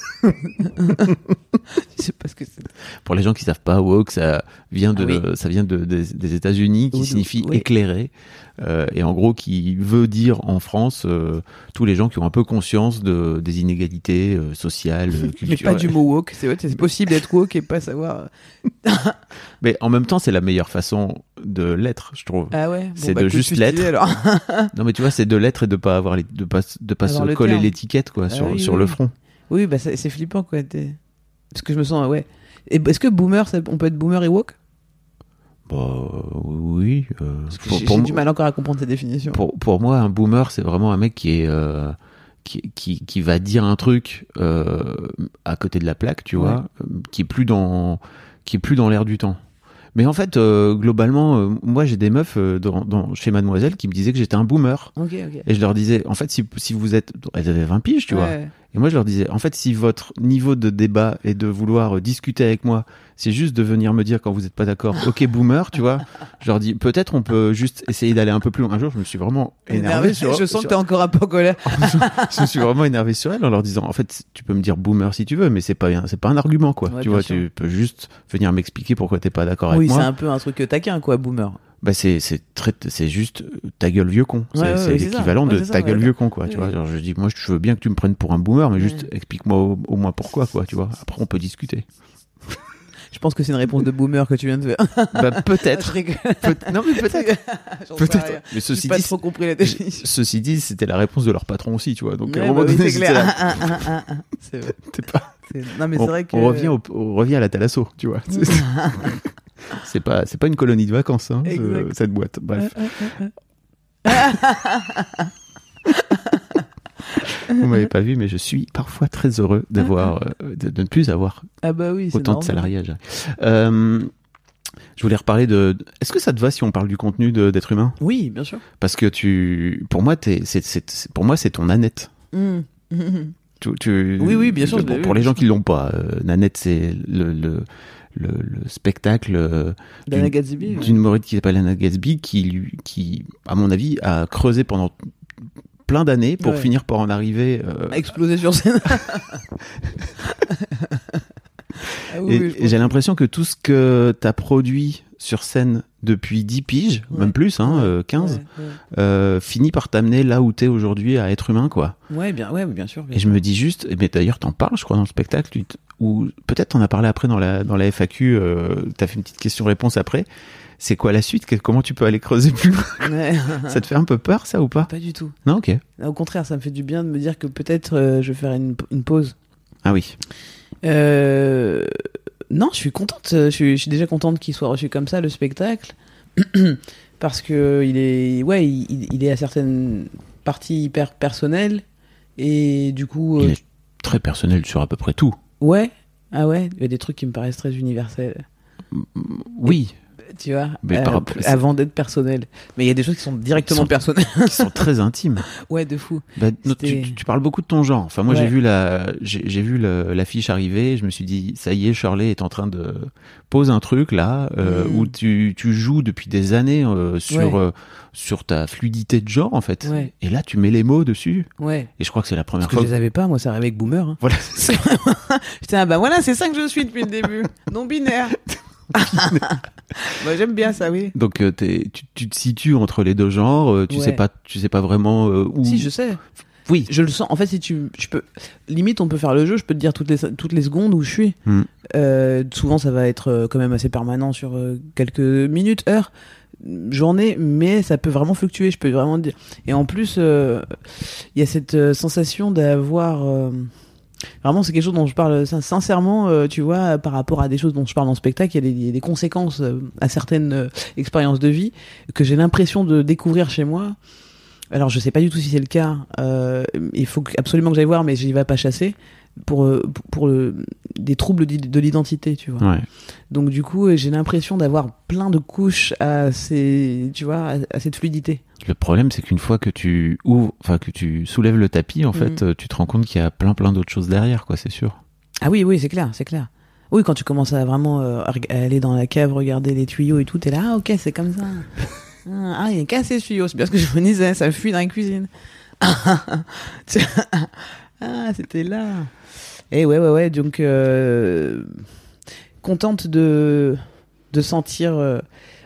Je sais pas ce que c'est. Pour les gens qui savent pas, woke, ça vient des États-Unis, qui signifie éclairé, et en gros qui veut dire en France tous les gens qui ont un peu conscience des inégalités sociales, culturelles. Mais pas du mot woke. C'est possible d'être woke et pas savoir. Mais en même temps, c'est la meilleure façon de l'être, je trouve. Ah ouais. C'est de juste l'être. Alors. Non, mais tu vois, c'est de l'être et de pas avoir de pas se coller l'étiquette quoi sur le front. Oui, bah c'est flippant quoi. Parce que je me sens Et est-ce que boomer, on peut être boomer et woke? Bah oui. J'ai du mal encore à comprendre cette définition. Pour moi, un boomer, c'est vraiment un mec qui est qui va dire un truc à côté de la plaque, tu vois, qui est plus dans l'air du temps. Mais en fait, globalement, moi j'ai des meufs chez Mademoiselle qui me disaient que j'étais un boomer. Okay. Et je leur disais, en fait, si vous êtes... Elles avaient 20 piges, tu vois. Et moi je leur disais, en fait, si votre niveau de débat et de vouloir discuter avec moi, c'est juste de venir me dire quand vous n'êtes pas d'accord, ok boomer, tu vois, je leur dis, peut-être on peut juste essayer d'aller un peu plus loin. Un jour, je me suis vraiment énervé je sens que t'es encore un peu en colère. Je me suis vraiment énervé sur elle en leur disant, en fait, tu peux me dire boomer si tu veux, mais c'est pas un argument, quoi. Tu vois, tu peux juste venir m'expliquer pourquoi t'es pas d'accord avec moi. Oui, c'est un peu un truc taquin, quoi, boomer. Bah c'est juste ta gueule vieux con. C'est l'équivalent de ta gueule vieux con, quoi. Tu vois, genre, je dis, moi, je veux bien que tu me prennes pour un boomer, mais juste explique-moi au moins pourquoi, quoi, tu vois. Après, on peut discuter. Je pense que c'est une réponse de boomer que tu viens de faire. Bah, peut-être. Non, mais peut-être. Peut-être. Mais ceci dit, pas trop compris la définition. Ceci dit, c'était la réponse de leur patron aussi, tu vois. Donc, à un moment donné, c'est clair. C'est vrai. Non, mais c'est vrai que... On revient à la Thalasso, tu vois. C'est pas une colonie de vacances, hein, cette boîte. Bref. Vous m'avez pas vu, mais je suis parfois très heureux de ne plus avoir autant de salariés. Je voulais reparler Est-ce que ça te va si on parle du contenu d'être humain? Oui, bien sûr. Parce que pour moi, c'est ton Nanette. Oui, bien sûr. Pour les gens qui l'ont pas, Nanette, c'est le spectacle d'Anna Gatsby, d'une humoriste qui s'appelle Anna Gatsby, qui, à mon avis, a creusé pendant plein d'années pour finir par en arriver à exploser sur scène. Et j'ai l'impression que tout ce que t'as produit sur scène depuis 10 piges, même plus, 15, finit par t'amener là où t'es aujourd'hui à être humain, quoi. Bien sûr. Et je me dis juste, mais d'ailleurs t'en parles, je crois, dans le spectacle, ou peut-être t'en as parlé après dans la FAQ, t'as fait une petite question-réponse après. C'est quoi la suite? Comment tu peux aller creuser plus loin? Ça te fait un peu peur, ça, ou pas? Pas du tout. Non, ok. Au contraire, ça me fait du bien de me dire que peut-être je vais faire une pause. Ah oui. Non, je suis contente. Je suis déjà contente qu'il soit reçu comme ça, le spectacle. Parce que il est à certaines parties hyper personnel. Et du coup... il est très personnel sur à peu près tout. Ouais. Ah ouais? Il y a des trucs qui me paraissent très universels. Oui. Tu vois, avant d'être personnel. Mais il y a des choses qui sont directement personnelles. Qui sont très intimes. Ouais, de fou. Tu parles beaucoup de ton genre. Enfin, moi, j'ai vu l'affiche arriver. Je me suis dit, ça y est, Shirley est en train de poser un truc là où tu joues depuis des années sur ta fluidité de genre, en fait. Ouais. Et là, tu mets les mots dessus. Ouais. Et je crois que c'est la première fois. Parce que je les avais pas. Moi, ça arrivait avec Boomer. Hein. Voilà. Putain, voilà, c'est ça que je suis depuis le début. Non binaire. Moi, j'aime bien ça, oui. Donc tu te situes entre les deux genres, tu sais pas vraiment où. Si, je sais. Oui, je le sens. En fait, si tu peux, limite, on peut faire le jeu. Je peux te dire toutes les secondes où je suis. Souvent, ça va être quand même assez permanent sur quelques minutes, heures. journée, mais ça peut vraiment fluctuer, je peux vraiment dire. Et en plus, il y a cette sensation d'avoir... Vraiment, c'est quelque chose dont je parle sincèrement, tu vois, par rapport à des choses dont je parle en spectacle, il y a des conséquences à certaines expériences de vie que j'ai l'impression de découvrir chez moi. Alors, je sais pas du tout si c'est le cas. Il faut absolument que j'aille voir, mais j'y vais pas chasser pour des troubles de l'identité, tu vois. Ouais. Donc, du coup, j'ai l'impression d'avoir plein de couches à cette fluidité. Le problème, c'est qu'une fois que tu soulèves le tapis, en fait, tu te rends compte qu'il y a plein d'autres choses derrière, quoi, c'est sûr. Ah oui, c'est clair. Oui, quand tu commences à vraiment aller dans la cave, regarder les tuyaux et tout, t'es là, ah ok, c'est comme ça. Ah, il est cassé ce tuyau, c'est bien ce que je me disais, ça fuit dans la cuisine. Ah, c'était là. Et ouais, donc contente de sentir...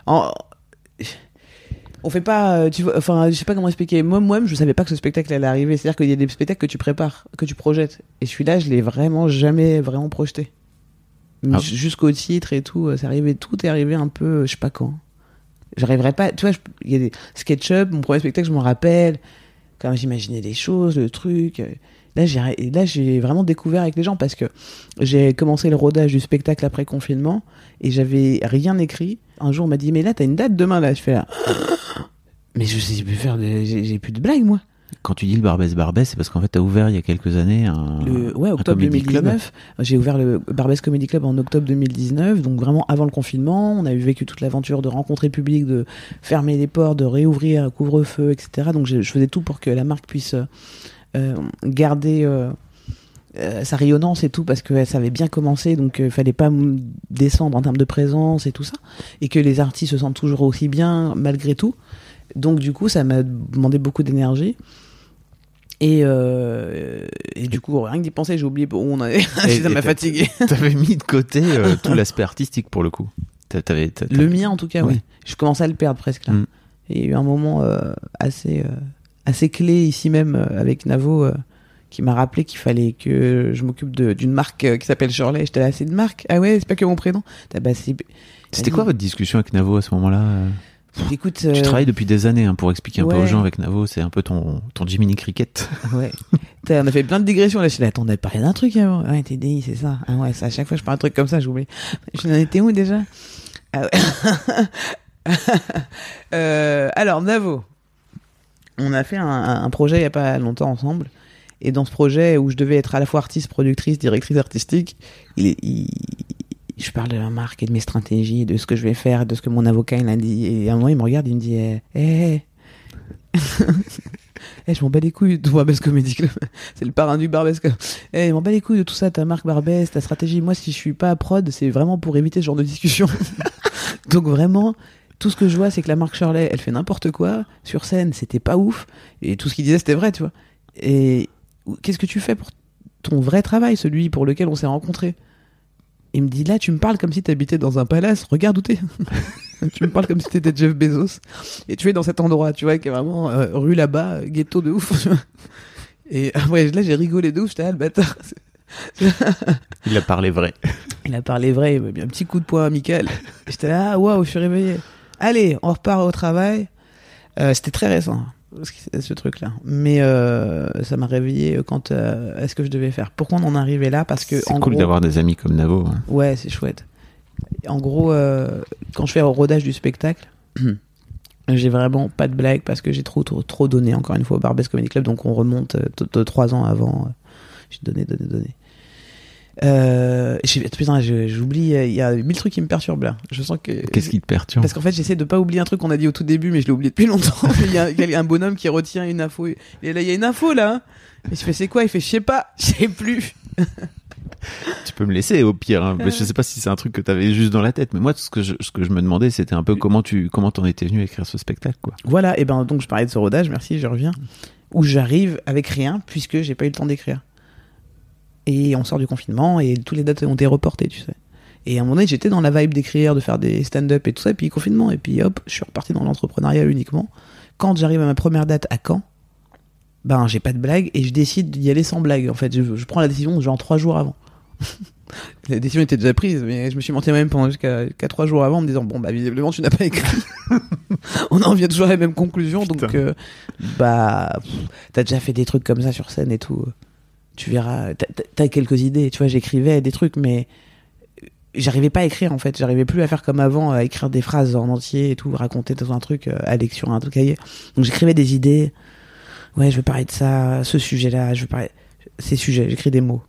On fait pas, tu vois, enfin, je sais pas comment expliquer. Moi-même, je savais pas que ce spectacle allait arriver. C'est-à-dire qu'il y a des spectacles que tu prépares, que tu projettes. Et celui-là, je l'ai vraiment jamais vraiment projeté. Jusqu'au titre et tout, tout est arrivé un peu, je sais pas quand. J'arriverais pas, tu vois, il y a des SketchUp, mon premier spectacle, je m'en rappelle. Quand j'imaginais des choses, le truc. Là, j'ai vraiment découvert avec les gens parce que j'ai commencé le rodage du spectacle après confinement et j'avais rien écrit. Un jour, on m'a dit, mais là, t'as une date demain, là. Je fais là. Mais je sais plus faire j'ai plus de blagues, moi. Quand tu dis le Barbès, c'est parce qu'en fait, t'as ouvert il y a quelques années octobre 2019. J'ai ouvert le Barbès Comedy Club en octobre 2019, donc vraiment avant le confinement. On a vécu toute l'aventure de rencontrer le public, de fermer les portes, de réouvrir, couvre-feu, etc. Donc je faisais tout pour que la marque puisse garder sa rayonnance et tout, parce que ça avait bien commencé, donc il fallait pas descendre en termes de présence et tout ça, et que les artistes se sentent toujours aussi bien malgré tout. Donc du coup, ça m'a demandé beaucoup d'énergie. Et du coup, rien que d'y penser, j'ai oublié où on avait. Ça m'a fatigué. T'avais mis de côté tout l'aspect artistique pour le coup. Le mien, en tout cas, oui. Je commençais à le perdre presque là. Et il y a eu un moment assez clé ici même avec Navo qui m'a rappelé qu'il fallait que je m'occupe d'une marque qui s'appelle Shirley. J'étais là, c'est une marque? Ah ouais, c'est pas que mon prénom. C'était quoi votre discussion avec Navo à ce moment-là? Écoute, tu travailles depuis des années pour expliquer un peu aux gens avec Navo, c'est un peu ton Jiminy Cricket. Ouais. On a fait plein de digressions là. Je suis là, attends, on avait parlé d'un truc avant. Ouais, TDI, c'est ça. Ah ouais, ça, à chaque fois je parle un truc comme ça, j'oublie. Je n'en étais où déjà? Ah ouais. Alors, Navo. On a fait un projet il n'y a pas longtemps ensemble. Et dans ce projet où je devais être à la fois artiste, productrice, directrice artistique, je parle de la marque et de mes stratégies, de ce que je vais faire, de ce que mon avocat il a dit. Et à un moment, il me regarde, il me dit je m'en bats les couilles de Barbès Comedy Club. C'est le parrain du Barbès Club. Je m'en bats les couilles de tout ça, ta marque Barbès, ta stratégie. Moi, si je suis pas à prod, c'est vraiment pour éviter ce genre de discussion. Donc vraiment, tout ce que je vois, c'est que la marque Shirley, elle fait n'importe quoi. Sur scène, c'était pas ouf. Et tout ce qu'il disait, c'était vrai, tu vois. Et qu'est-ce que tu fais pour ton vrai travail, celui pour lequel on s'est rencontrés? Il me dit, là, tu me parles comme si t'habitais dans un palace. Regarde où t'es. Tu me parles comme si t'étais Jeff Bezos. Et tu es dans cet endroit, tu vois, qui est vraiment rue là-bas, ghetto de ouf. Et après, là, j'ai rigolé de ouf. J'étais, le bâtard. Il a parlé vrai. Il a parlé vrai. Il m'a mis un petit coup de poing amical. J'étais là, waouh, je suis réveillé. Allez, on repart au travail. C'était très récent, ce truc-là. Mais ça m'a réveillé quant à ce que je devais faire. Pourquoi on en est arrivé là? Parce que c'est cool d'avoir des amis comme Navo. Hein. Ouais, c'est chouette. En gros, quand je fais le rodage du spectacle, j'ai vraiment pas de blague parce que j'ai trop donné, encore une fois, au Barbès Comedy Club. Donc on remonte de 3 ans avant. J'ai donné. Putain, j'oublie, il y a 1000 trucs qui me perturbent là. Je sens que. Qu'est-ce qui te perturbe? Parce qu'en fait, j'essaie de pas oublier un truc qu'on a dit au tout début, mais je l'ai oublié depuis longtemps. Il y a un bonhomme qui retient une info. Et là, il y a une info là. Et je fais, c'est quoi? Il fait, je sais pas, je sais plus. Tu peux me laisser au pire. Hein. Je sais pas si c'est un truc que t'avais juste dans la tête, mais moi, ce que je me demandais, c'était un peu comment t'en étais venu à écrire ce spectacle, quoi. Voilà. Et ben donc je parlais de ce rodage. Merci, je reviens. Où j'arrive avec rien puisque j'ai pas eu le temps d'écrire. Et on sort du confinement et toutes les dates ont été reportées, tu sais. Et à un moment donné, j'étais dans la vibe d'écrire, de faire des stand-up et tout ça, et puis confinement, et puis hop, je suis reparti dans l'entrepreneuriat uniquement. Quand j'arrive à ma première date à Caen, ben j'ai pas de blague et je décide d'y aller sans blague. En fait, je prends la décision genre 3 jours avant. La décision était déjà prise, mais je me suis menti même pendant jusqu'à 3 jours avant en me disant bon bah visiblement tu n'as pas écrit. On en vient toujours à la même conclusion, donc t'as déjà fait des trucs comme ça sur scène et tout. Tu verras, t'as quelques idées, tu vois, j'écrivais des trucs, mais j'arrivais pas à écrire en fait, j'arrivais plus à faire comme avant, à écrire des phrases en entier et tout, raconter dans un truc, aller sur un truc cahier. Donc j'écrivais des idées, ouais, je veux parler de ça, ce sujet-là, je veux parler ces sujets, j'écris des mots.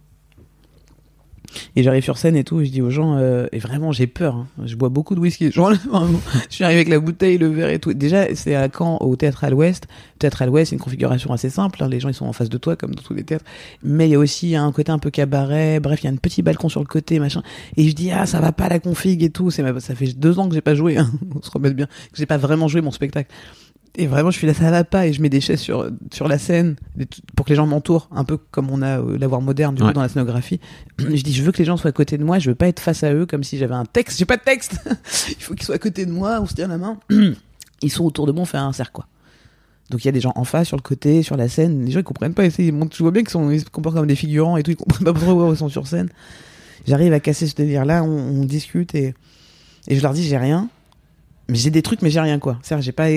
Et j'arrive sur scène et tout, et je dis aux gens, et vraiment j'ai peur, hein. Je bois beaucoup de whisky. Genre, je suis arrivé avec la bouteille, le verre et tout. Déjà, c'est à Caen, au Théâtre à l'Ouest. Théâtre à l'Ouest, c'est une configuration assez simple, hein. Les gens ils sont en face de toi, comme dans tous les théâtres. Mais il y a aussi un côté un peu cabaret, bref, il y a un petit balcon sur le côté, machin. Et je dis, ça va pas la config et tout. Ça fait 2 ans que j'ai pas joué, hein. On se remet bien, que j'ai pas vraiment joué mon spectacle. Et vraiment, je suis là, ça va pas, et je mets des chaises sur la scène pour que les gens m'entourent, un peu comme on a l'avoir moderne du coup dans la scénographie. Je dis, je veux que les gens soient à côté de moi, je veux pas être face à eux comme si j'avais un texte. J'ai pas de texte. Il faut qu'ils soient à côté de moi, on se tient la main. Ils sont autour de moi, on fait un cercle, quoi. Donc il y a des gens en face, sur le côté, sur la scène. Les gens ils comprennent pas. Tu vois bien qu'ils se comportent comme des figurants et tout. Ils comprennent pas pourquoi ils sont sur scène. J'arrive à casser ce délire-là, on discute et je leur dis, j'ai rien. Mais j'ai des trucs, mais j'ai rien, quoi. C'est-à-dire, j'ai pas,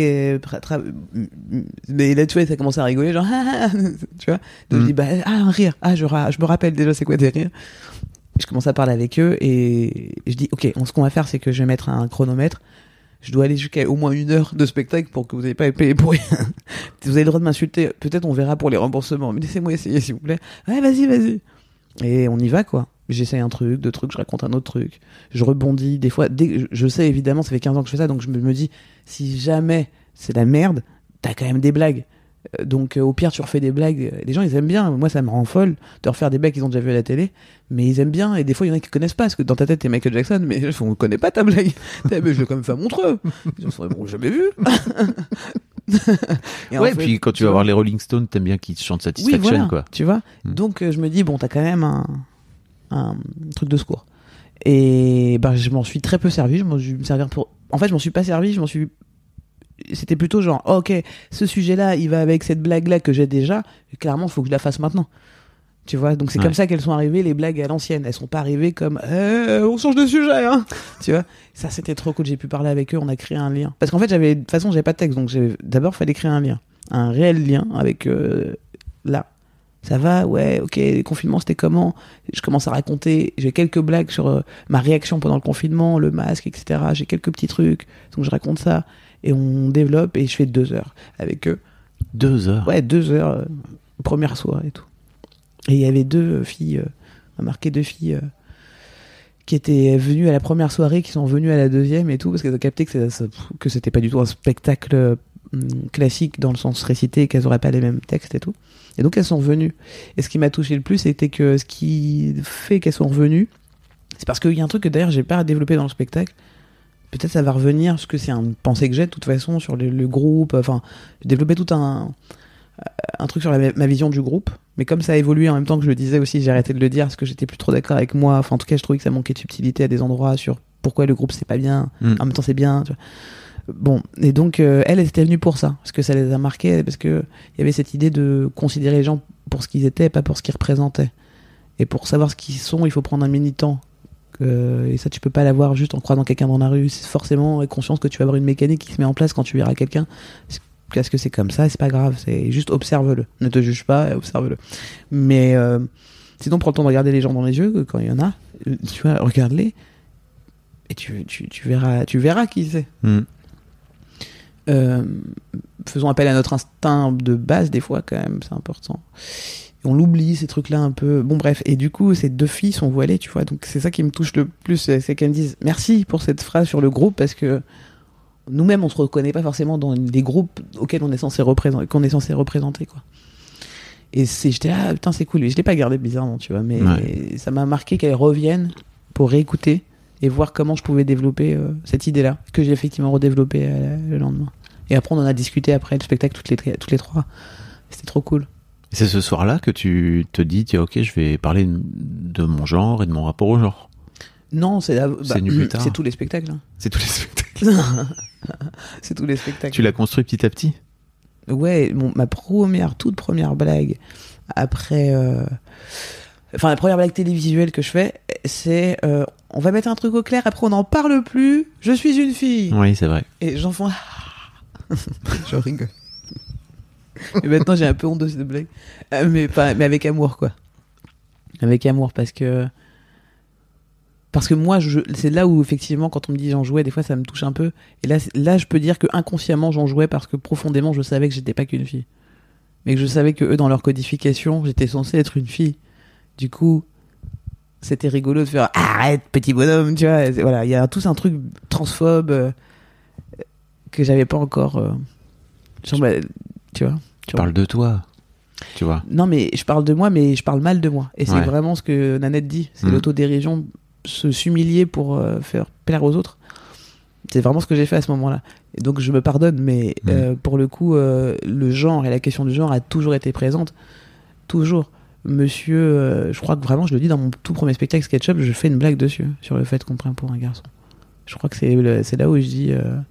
mais là, tu vois, ça commence à rigoler, genre, tu vois. Donc, je dis, un rire. Je me rappelle déjà c'est quoi des rires. Je commence à parler avec eux et je dis, ok, ce qu'on va faire, c'est que je vais mettre un chronomètre. Je dois aller jusqu'à au moins 1 heure de spectacle pour que vous n'ayez pas payé pour rien. Vous avez le droit de m'insulter. Peut-être on verra pour les remboursements. Mais laissez-moi essayer, s'il vous plaît. Ouais, vas-y. Et on y va, quoi. J'essaye un truc, 2 trucs, je raconte un autre truc. Je rebondis. Des fois, je sais évidemment, ça fait 15 ans que je fais ça, donc je me dis, si jamais c'est la merde, t'as quand même des blagues. Donc au pire, tu refais des blagues. Les gens, ils aiment bien. Moi, ça me rend folle de refaire des blagues qu'ils ont déjà vues à la télé. Mais ils aiment bien. Et des fois, il y en a qui connaissent pas. Parce que dans ta tête, t'es Michael Jackson, mais on connaît pas ta blague. Mais je l'ai quand même fait à Montreux. Ils ont jamais vu. Ouais, et puis quand tu vas voir les Rolling Stones, t'aimes bien qu'ils chantent Satisfaction, oui, voilà, quoi. Tu vois. Donc je me dis, bon, t'as quand même un truc de secours. Et je m'en suis très peu servi. En fait, je m'en suis pas servi. C'était plutôt genre, ok, ce sujet-là, il va avec cette blague-là que j'ai déjà. Clairement, il faut que je la fasse maintenant. Tu vois, donc c'est comme ça qu'elles sont arrivées, les blagues à l'ancienne. Elles sont pas arrivées comme, on change de sujet, hein. Tu vois, ça c'était trop cool. J'ai pu parler avec eux, on a créé un lien. Parce qu'en fait, de toute façon, j'avais pas de texte, donc d'abord, il fallait créer un lien, un réel lien avec là. Ça va, ouais, ok, le confinement c'était comment? Je commence à raconter, j'ai quelques blagues sur ma réaction pendant le confinement, le masque, etc. J'ai quelques petits trucs, donc je raconte ça. Et on développe et je fais 2 heures avec eux. 2 heures? Ouais, 2 heures, première soirée et tout. Et il y avait 2 filles, on a marqué 2 filles qui étaient venues à la première soirée, qui sont venues à la deuxième et tout, parce qu'elles ont capté que c'était pas du tout un spectacle classique dans le sens récité et qu'elles auraient pas les mêmes textes et tout. Et donc elles sont venues. Et ce qui m'a touché le plus, c'était que ce qui fait qu'elles sont revenues, c'est parce qu'il y a un truc que d'ailleurs j'ai pas développé dans le spectacle. Peut-être ça va revenir, parce que c'est une pensée que j'ai de toute façon sur le groupe. Enfin, j'ai développé tout un truc sur ma vision du groupe. Mais comme ça a évolué en même temps que je le disais aussi, j'ai arrêté de le dire parce que j'étais plus trop d'accord avec moi. Enfin, en tout cas, je trouvais que ça manquait de subtilité à des endroits sur pourquoi le groupe c'est pas bien. En même temps, c'est bien. Tu vois. Bon, et donc elle était venue pour ça, parce que ça les a marqués, parce que il y avait cette idée de considérer les gens pour ce qu'ils étaient, pas pour ce qu'ils représentaient. Et pour savoir ce qu'ils sont, il faut prendre un mini-temps. Et ça, tu peux pas l'avoir juste en croisant quelqu'un dans la rue. C'est forcément conscience que tu vas avoir une mécanique qui se met en place quand tu verras quelqu'un. Parce que c'est comme ça, c'est pas grave. C'est juste observe-le. Ne te juge pas, observe-le. Mais sinon, prends le temps de regarder les gens dans les yeux quand il y en a. Tu vois, regarde-les et tu verras qui c'est. Faisons appel à notre instinct de base des fois quand même, c'est important. On l'oublie, ces trucs-là un peu. Bon, bref. Et du coup, ces 2 filles sont voilées, tu vois. Donc, c'est ça qui me touche le plus. C'est qu'elles me disent merci pour cette phrase sur le groupe, parce que nous-mêmes, on se reconnaît pas forcément dans les groupes auxquels qu'on est censé représenter, quoi. Et j'étais là, putain, c'est cool. Mais je l'ai pas gardé bizarrement, tu vois. Mais ça m'a marqué qu'elles reviennent pour réécouter et voir comment je pouvais développer cette idée-là, que j'ai effectivement redéveloppée le lendemain. Et après, on en a discuté après le spectacle toutes les 3. C'était trop cool. C'est ce soir-là que tu te dis, tiens, ok, je vais parler de mon genre et de mon rapport au genre. Non, c'est venu plus tard. C'est tous les spectacles. Hein. C'est tous les spectacles. C'est tous les spectacles. Tu l'as construit petit à petit? Ouais, ma toute première blague après. Enfin, la première blague télévisuelle que je fais, c'est on va mettre un truc au clair, après on n'en parle plus, je suis une fille. Oui, c'est vrai. Et les gens font Je rigole. Et maintenant, j'ai un peu honte de cette blague. Mais avec amour, quoi. Avec amour, parce que moi, c'est là où, effectivement, quand on me dit j'en jouais, des fois, ça me touche un peu. Et là, je peux dire que inconsciemment, j'en jouais parce que profondément, je savais que j'étais pas qu'une fille. Mais que je savais que eux, dans leur codification, j'étais censée être une fille. Du coup, c'était rigolo de faire arrête, petit bonhomme, tu vois. Voilà, il y a tout un truc transphobe que j'avais pas encore. Tu vois. Tu parles de toi, tu vois. Non, mais je parle de moi, mais je parle mal de moi. Et c'est vraiment ce que Nanette dit. C'est l'autodérision, s'humilier pour faire plaire aux autres. C'est vraiment ce que j'ai fait à ce moment-là. Et donc je me pardonne, mais pour le coup, le genre et la question du genre a toujours été présente. Toujours. Monsieur, je crois que vraiment, je le dis dans mon tout premier spectacle SketchUp, je fais une blague dessus, sur le fait qu'on prenne pour un garçon. Je crois que c'est là où je dis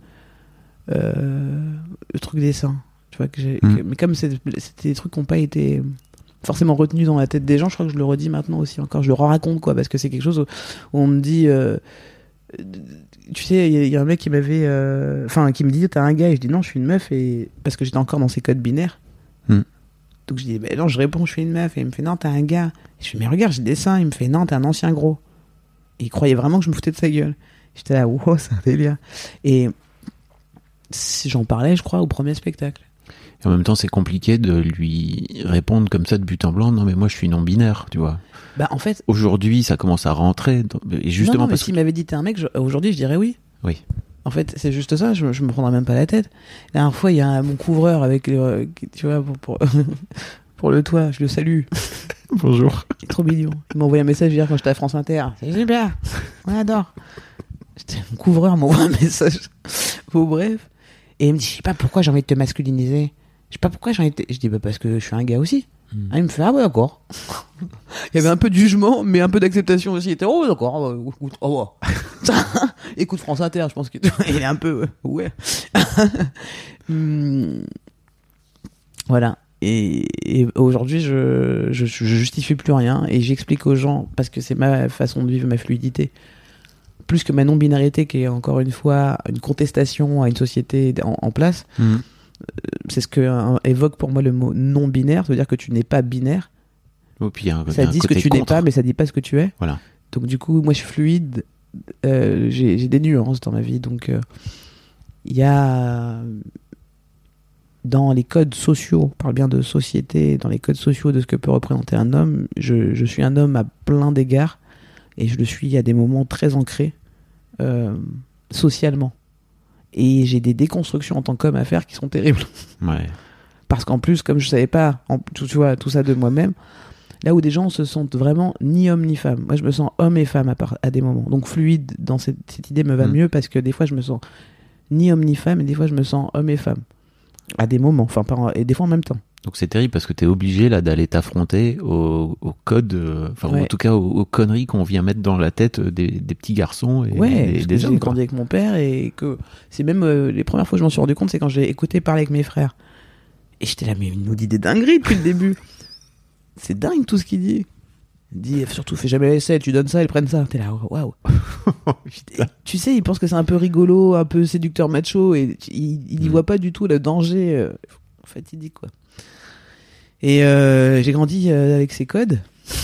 le truc des seins. Tu vois, mais comme c'était des trucs qui n'ont pas été forcément retenus dans la tête des gens, je crois que je le redis maintenant aussi encore. Je le raconte, quoi, parce que c'est quelque chose où on me dit... tu sais, il y a un mec qui m'avait... qui me dit, t'as un gars, et je dis non, je suis une meuf, et parce que j'étais encore dans ces codes binaires. Donc je dis, ben non, je réponds, je suis une meuf, et il me fait, non, t'as un gars. Et je fais, mais regarde, j'ai des seins. Il me fait, non, t'es un ancien gros. Et il croyait vraiment que je me foutais de sa gueule. J'étais là, wow, c'est un délire. Et j'en parlais, je crois, au premier spectacle. Et en même temps, c'est compliqué de lui répondre comme ça de but en blanc. Non, mais moi, je suis non-binaire, tu vois. Bah, en fait. Aujourd'hui, ça commence à rentrer. Et justement, non, mais s'il m'avait dit, t'es un mec, aujourd'hui, je dirais oui. Oui. En fait, c'est juste ça, je me prendrais même pas la tête. La dernière fois, il y a mon couvreur avec tu vois, pour le toit, je le salue. Bonjour. Il est trop mignon. Il m'a envoyé un message hier quand j'étais à France Inter. C'est super, on adore. Mon couvreur m'envoie un message. Bon, bref. Et il me dit, je sais pas pourquoi j'ai envie de te masculiniser. Je sais pas pourquoi j'ai envie de je dis, bah parce que je suis un gars aussi. Ah, il me fait, ah ouais, d'accord. Il y avait un peu de jugement, mais un peu d'acceptation aussi. Il était, oh d'accord, écoute, oh, écoute France Inter, je pense qu'il est un peu, ouais. Voilà. Et aujourd'hui, je justifie plus rien et j'explique aux gens, parce que c'est ma façon de vivre ma fluidité, plus que ma non-binarité qui est encore une fois une contestation à une société en place. C'est ce que évoque pour moi le mot non-binaire, ça veut dire que tu n'es pas binaire. Ça dit ce que tu n'es pas, mais ça dit pas ce que tu es. Voilà. Donc du coup, moi je suis fluide, j'ai des nuances dans ma vie. Donc il y a dans les codes sociaux, on parle bien de société, dans les codes sociaux de ce que peut représenter un homme, je suis un homme à plein d'égards et je le suis à des moments très ancrés socialement. Et j'ai des déconstructions en tant qu'homme à faire qui sont terribles. Ouais. Parce qu'en plus, comme je savais pas, tu vois, tout ça de moi-même, là où des gens se sentent vraiment ni homme ni femme. Moi, je me sens homme et femme à des moments. Donc fluide dans cette idée me va mieux parce que des fois, je me sens ni homme ni femme et des fois, je me sens homme et femme. À des moments, et des fois en même temps. Donc c'est terrible parce que t'es obligé là d'aller t'affronter au code, ouais. En tout cas aux conneries qu'on vient mettre dans la tête des petits garçons et des hommes. J'ai grandi avec mon père et que c'est même les premières fois que je m'en suis rendu compte, c'est quand j'ai écouté parler avec mes frères. Et j'étais là, mais il nous dit des dingueries depuis le début. C'est dingue tout ce qu'il dit. Il dit surtout fais jamais l'essai, tu donnes ça, ils prennent ça. T'es là, waouh. Tu sais, il pense que c'est un peu rigolo, un peu séducteur macho et il y voit pas du tout le danger fatidique quoi. Et j'ai grandi avec ces codes.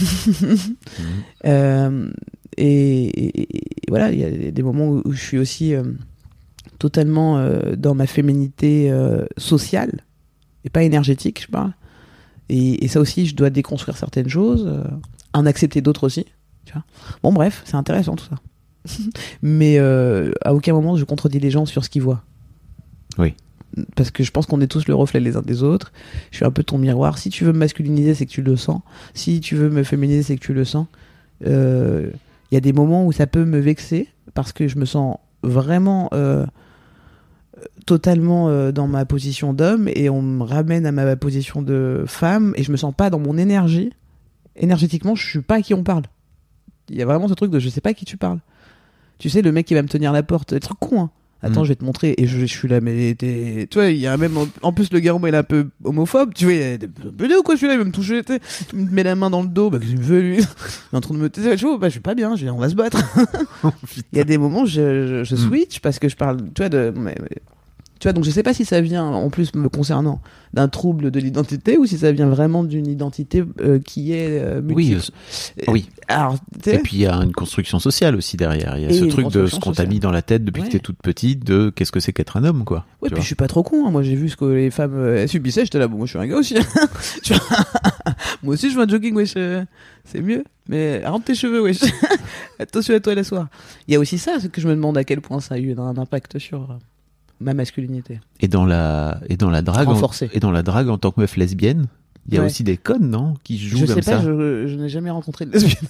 Et voilà, il y a des moments où je suis aussi totalement dans ma féminité sociale et pas énergétique, je parle. Et ça aussi, je dois déconstruire certaines choses, en accepter d'autres aussi. Tu vois. Bon, bref, c'est intéressant tout ça. Mais à aucun moment je contredis les gens sur ce qu'ils voient. Oui. Parce que je pense qu'on est tous le reflet les uns des autres. Je suis un peu ton miroir. Si tu veux me masculiniser, c'est que tu le sens. Si tu veux me féminiser, c'est que tu le sens. Il y a des moments où ça peut me vexer parce que je me sens vraiment totalement dans ma position d'homme et on me ramène à ma position de femme et je me sens pas dans mon énergie. Énergétiquement, je suis pas à qui on parle. Il y a vraiment ce truc de je sais pas à qui tu parles. Tu sais, le mec qui va me tenir la porte, des trucs cons, hein. Attends, je vais te montrer. Et je suis là, mais tu vois, il y a même, en plus, le gars, il est un peu homophobe. Tu vois, il y a des BD ou quoi, je suis là, il va me toucher, il me met la main dans le dos. Bah, qu'est-ce qu'il me veut, lui? Il est en train de me taiser. Je suis pas bien, on va se battre. Il y a des moments, je switch parce que je parle, tu vois, Tu vois, donc je sais pas si ça vient, en plus me concernant, d'un trouble de l'identité ou si ça vient vraiment d'une identité qui est multiple. Oui. Alors, Et puis il y a une construction sociale aussi derrière. Il y a ce truc de ce qu'on t'a mis dans la tête depuis que t'es toute petite, de qu'est-ce que c'est qu'être un homme, quoi. Ouais, puis je suis pas trop con. Hein. Moi, j'ai vu ce que les femmes subissaient. J'étais là, bon, moi, je suis un gars aussi. Moi aussi, je fais un jogging, wesh. C'est mieux. Mais rentre tes cheveux, wesh. Attention à toi le soir. Il y a aussi ça, c'est que je me demande à quel point ça a eu un impact sur ma masculinité. Et dans la drague, en tant que meuf lesbienne, il y a aussi des codes, non, qui jouent comme ça. Je sais pas, je n'ai jamais rencontré de lesbienne.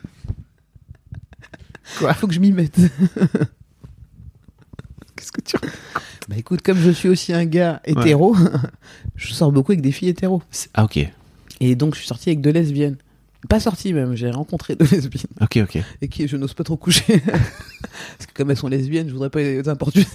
Quoi ? Faut que je m'y mette. Qu'est-ce que tu... Bah écoute, comme je suis aussi un gars hétéro, je sors beaucoup avec des filles hétéros. Ah ok. Et donc je suis sorti avec 2 lesbiennes. Pas sorti même, j'ai rencontré 2 lesbiennes. Ok. Et qui je n'ose pas trop coucher. Parce que comme elles sont lesbiennes, je voudrais pas les importuner.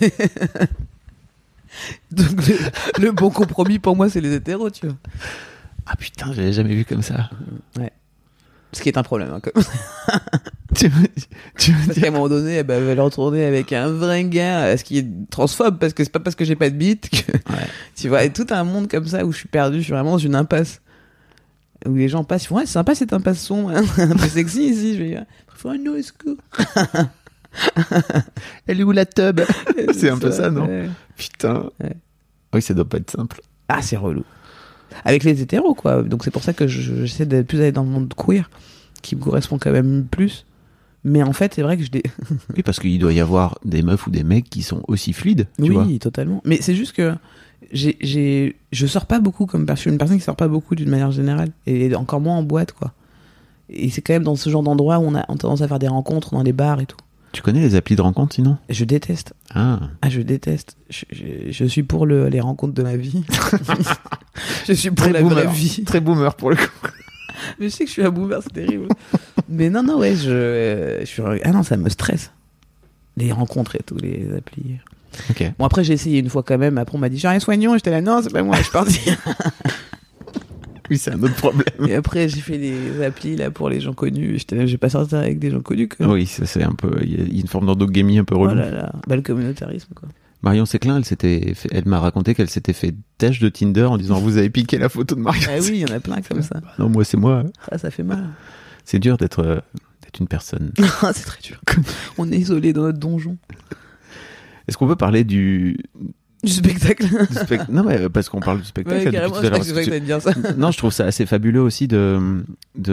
Donc le bon compromis pour moi, c'est les hétéros, tu vois. Ah putain, j'avais jamais vu comme ça. Ouais. Ce qui est un problème, hein, comme... tu veux Parce qu'à un moment donné, elle va le retourner avec un vrai gars, ce qui est transphobe, parce que c'est pas parce que j'ai pas de bite que... Ouais. Tu vois, et tout un monde comme ça où je suis perdu, je suis vraiment dans une impasse. Où les gens passent, ils font, ouais, c'est sympa cette impasse son, hein, un peu sexy ici, je vais dire, il faut un no esco. Elle est où la tub? C'est un peu ça, non? Ouais. Putain. Ouais. Oui, ça doit pas être simple. Ah, c'est relou. Avec les hétéros, quoi. Donc c'est pour ça que j'essaie d'être plus aller dans le monde queer, qui me correspond quand même plus. Mais en fait, c'est vrai que oui, parce qu'il doit y avoir des meufs ou des mecs qui sont aussi fluides, tu vois. Oui, totalement. Mais c'est juste que je sors pas beaucoup je suis une personne qui sort pas beaucoup d'une manière générale. Et encore moins en boîte, quoi. Et c'est quand même dans ce genre d'endroit où on a tendance à faire des rencontres dans les bars et tout. Tu connais les applis de rencontres, sinon? Je déteste. Ah, je déteste. Je suis pour les rencontres de la vie. Je suis pour la vraie vie. Très boomer, pour le coup. Mais je sais que je suis un boomer, c'est terrible. Mais non, ouais, ah non, ça me stresse. Les rencontres et tout, les applis. Ok. Bon, après, j'ai essayé une fois quand même. Après, on m'a dit, j'ai un soignant. J'étais là, non, c'est pas moi, je suis parti. Oui, c'est un autre problème. Et après, j'ai fait des applis là pour les gens connus. J'étais là, je vais pas sortir avec des gens connus. Quoi. Oui, ça c'est un peu. Il y a une forme d'endogamie un peu relou. Oh là là, le communautarisme, quoi. Marion Séclin, elle m'a raconté qu'elle s'était fait têche de Tinder en disant vous avez piqué la photo de Marion. Ah oui, il y en a plein comme ça. Non, moi c'est moi. Ah, ça fait mal. C'est dur d'être une personne. C'est très dur. On est isolé dans notre donjon. Est-ce qu'on peut parler du spectacle. Non, mais parce qu'on parle du spectacle. Ouais, carrément, je crois que c'est vrai que t'allais dire ça. Non, je trouve ça assez fabuleux aussi que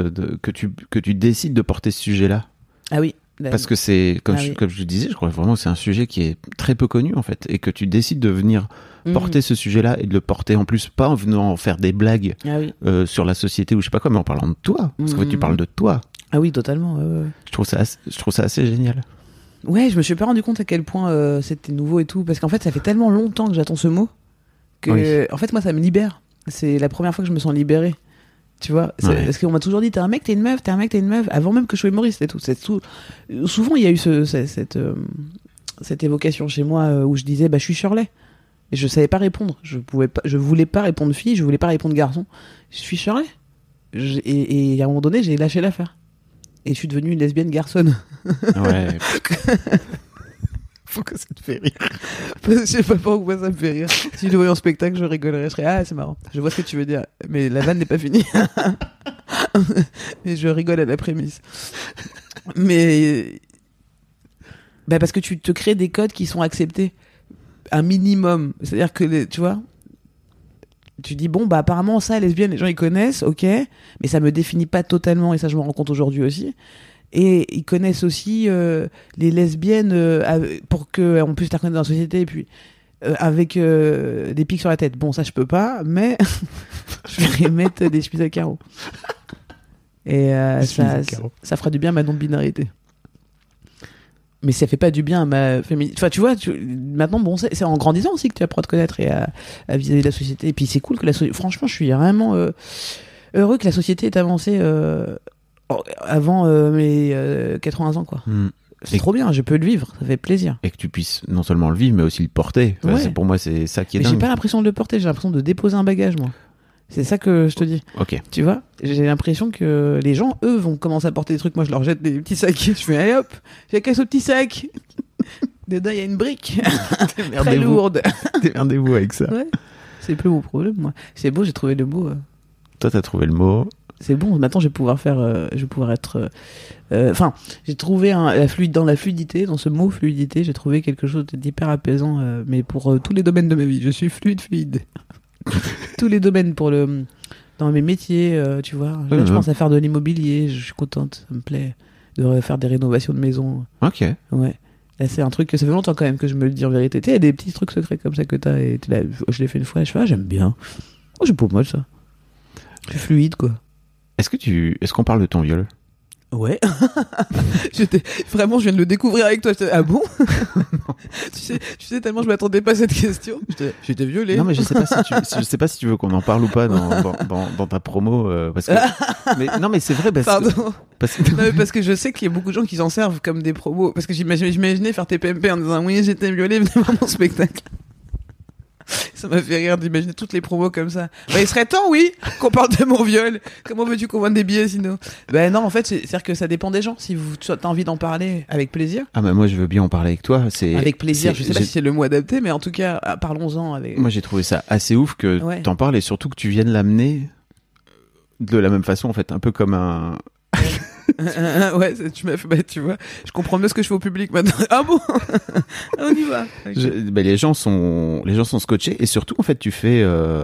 tu décides de porter ce sujet-là. Ah oui. Parce que c'est, comme je disais, je crois vraiment que c'est un sujet qui est très peu connu, en fait. Et que tu décides de venir porter ce sujet-là et de le porter en plus, pas en venant faire des blagues sur la société ou je sais pas quoi, mais en parlant de toi. Parce qu'en fait, tu parles de toi. Ah oui, totalement. Ouais. Je trouve ça assez génial. Ouais, je me suis pas rendu compte à quel point c'était nouveau et tout, parce qu'en fait, ça fait tellement longtemps que j'attends ce mot que, en fait, moi, ça me libère. C'est la première fois que je me sens libéré. Tu vois, parce qu'on m'a toujours dit t'es un mec, t'es une meuf, t'es un mec, t'es une meuf, avant même que je sois humoriste et tout. Souvent, il y a eu cette évocation chez moi où je disais je suis Shirley. Et je savais pas répondre. Je voulais pas répondre fille, je voulais pas répondre garçon. Je suis Shirley. Et à un moment donné, j'ai lâché l'affaire. Et je suis devenue une lesbienne garçonne. Ouais. Faut que ça te fait rire. Je sais pas pourquoi ça me fait rire. Si je le voyais en spectacle, je rigolerais. Je serais c'est marrant. Je vois ce que tu veux dire. Mais la vanne n'est pas finie. Et je rigole à la prémisse. Mais parce que tu te crées des codes qui sont acceptés. Un minimum. C'est-à-dire que, tu vois, tu dis apparemment ça, lesbienne, les gens ils connaissent, ok, mais ça me définit pas totalement, et ça je me rends compte aujourd'hui aussi. Et ils connaissent aussi les lesbiennes pour qu'on puisse la reconnaître dans la société, et puis avec des pics sur la tête. Bon, ça je peux pas, mais je vais mettre des chemises à carreaux. Et ça fera du bien à ma non-binarité. Mais ça fait pas du bien à ma féminité. Enfin, tu vois, maintenant, c'est en grandissant aussi que tu apprends à te connaître et à vis-à-vis de la société. Et puis c'est cool que franchement, je suis vraiment heureux que la société ait avancé avant mes 80 ans, quoi. C'est trop bien, je peux le vivre, ça fait plaisir. Et que tu puisses non seulement le vivre, mais aussi le porter. Ouais. Pour moi, c'est ça qui est dingue. J'ai pas l'impression de le porter, j'ai l'impression de déposer un bagage, moi. C'est ça que je te dis. Ok. Tu vois, j'ai l'impression que les gens, eux, vont commencer à porter des trucs. Moi, je leur jette des petits sacs. Je fais, allez hop, j'ai qu'un ce petit sac. Dedans, il y a une brique. Très Démerdez-vous. lourde. Démerdez-vous avec ça. Ouais. C'est plus mon problème, moi. C'est beau, j'ai trouvé le mot. Toi, t'as trouvé le mot. C'est bon, maintenant je vais pouvoir faire. Je vais pouvoir être. Enfin, j'ai trouvé dans la fluidité, dans ce mot fluidité, j'ai trouvé quelque chose d'hyper apaisant, mais pour tous les domaines de ma vie. Je suis fluide. Tous les domaines dans mes métiers, tu vois. Là, je pense à faire de l'immobilier, je suis contente, ça me plaît. De faire des rénovations de maison. Ok. Ouais. Là, c'est un truc que ça fait longtemps quand même que je me le dis en vérité. Tu sais, il y a des petits trucs secrets comme ça que t'as, et là, je l'ai fait une fois, et je fais, j'aime bien. Oh, c'est pas mal ça. Je suis fluide, quoi. Est-ce qu'on parle de ton viol? Ouais. Vraiment, je viens de le découvrir avec toi. Ah bon? tu sais, tellement je m'attendais pas à cette question. J'étais violé. Non, mais je sais pas si tu veux qu'on en parle ou pas dans ta promo, parce que. Mais c'est vrai, Pardon. Parce que... Non, mais parce que je sais qu'il y a beaucoup de gens qui s'en servent comme des promos. Parce que j'imaginais faire TPMP en disant oui, j'étais violé, venez voir mon spectacle. Ça m'a fait rire d'imaginer toutes les promos comme ça. Bah, il serait temps, oui, qu'on parle de mon viol. Comment veux-tu qu'on vende des billets sinon? Ben non, en fait, c'est-à-dire que ça dépend des gens. Si tu as envie d'en parler, avec plaisir. Ah bah moi je veux bien en parler avec toi. Avec plaisir. Je sais pas si c'est le mot adapté, mais en tout cas, parlons-en avec. Moi j'ai trouvé ça assez ouf que t'en parles et surtout que tu viennes l'amener de la même façon en fait, un peu comme un. Ouais, tu m'as fait, bah, tu vois, je comprends mieux ce que je fais au public maintenant. Ah bon? On y va. Okay. Les gens sont scotchés et surtout en fait tu fais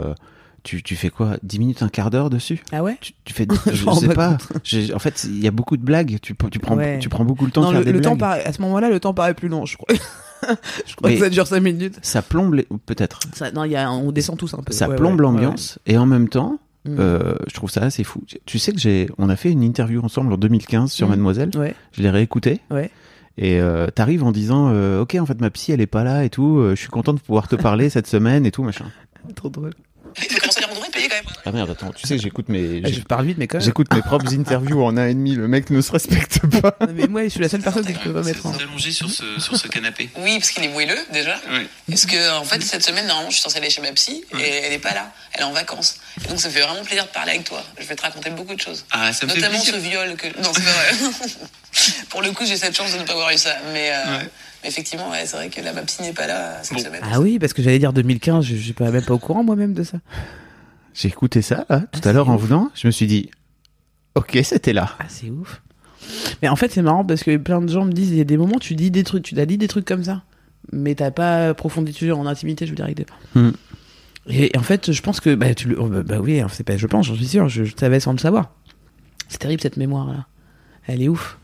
quoi, 10 minutes, un quart d'heure dessus? Ah ouais? Tu fais, je sais pas. En fait, il y a beaucoup de blagues. Tu prends beaucoup de temps de faire des blagues. À ce moment-là, le temps paraît plus long, je crois. Je crois que ça dure 5 minutes. Ça plombe peut-être. Non, on descend tous un peu. Ça plombe l'ambiance et en même temps, je trouve ça assez fou. Tu sais que on a fait une interview ensemble en 2015 sur Mademoiselle. Ouais. Je l'ai réécoutée. Ouais. Et t'arrives en disant ok, en fait ma psy elle est pas là et tout, je suis content de pouvoir te parler cette semaine et tout machin. Trop drôle. Tu commences à dire qu'on devrait payer quand même. Ah merde, attends, tu sais que j'écoute je parle vite, mais quand même. J'écoute mes propres interviews en 1,5, le mec ne se respecte pas. Non, mais moi je suis la seule personne que je peux pas mettre en. Allongé sur ce canapé. Oui, parce qu'il est moelleux déjà. Oui. Parce que en fait cette semaine normalement je suis censée aller chez ma psy et elle est pas là. Elle est en vacances. Et donc ça fait vraiment plaisir de parler avec toi. Je vais te raconter beaucoup de choses. Ah, ça me fait plaisir. Notamment ce viol que. Non, c'est pas vrai. Pour le coup, j'ai cette chance de ne pas avoir eu ça, mais. Effectivement, ouais, c'est vrai que là, ma psy n'est pas là cette semaine. Ah oui, parce que j'allais dire 2015, je suis même pas au courant moi-même de ça. J'ai écouté ça là, tout à l'heure en venant, je me suis dit, ok, c'était là. Ah, c'est ouf. Mais en fait, c'est marrant parce que plein de gens me disent, il y a des moments, tu as dit des trucs comme ça, mais t'as pas approfondi le sujet en intimité, je veux dire, avec des gens. Et en fait, je pense que, oui, c'est pas, je pense, j'en suis sûr, je savais sans le savoir. C'est terrible cette mémoire-là. Elle est ouf.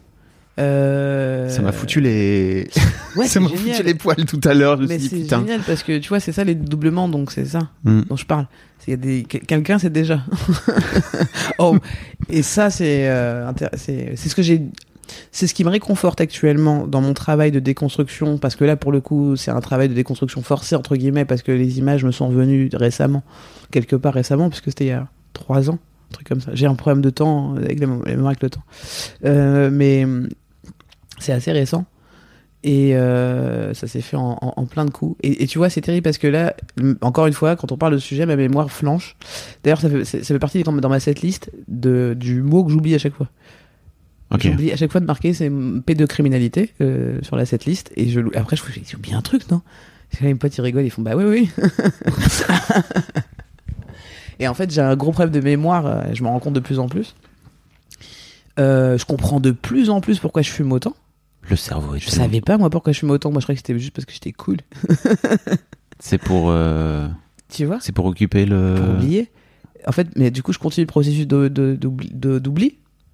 Ça m'a foutu les poils tout à l'heure. Mais c'est génial parce que tu vois, c'est ça les doublements, donc c'est ça dont je parle. Quelqu'un, c'est déjà. Et ça, c'est ce que j'ai. C'est ce qui me réconforte actuellement dans mon travail de déconstruction, parce que là, pour le coup, c'est un travail de déconstruction forcé entre guillemets, parce que les images me sont venues quelque part récemment, puisque c'était il y a 3 ans, un truc comme ça. J'ai un problème de temps avec la mémoire avec le temps, mais c'est assez récent et ça s'est fait en plein de coups et tu vois, c'est terrible parce que là, encore une fois, quand on parle de ce sujet, ma mémoire flanche. D'ailleurs, ça fait partie dans ma setlist du mot que j'oublie à chaque fois. Okay. J'oublie à chaque fois de marquer c'est pédocriminalité sur la setlist et après j'ai oublié un truc, non? Mes potes ils rigolent, ils font bah oui. Et en fait, j'ai un gros problème de mémoire, je m'en rends compte de plus en plus. Je comprends de plus en plus pourquoi je fume autant. Le cerveau est... Je savais pas, moi, pourquoi je fume autant. Moi, je croyais que c'était juste parce que j'étais cool. C'est pour... Tu vois? C'est pour occuper le... Pour oublier. En fait, mais du coup, je continue le processus d'oubli.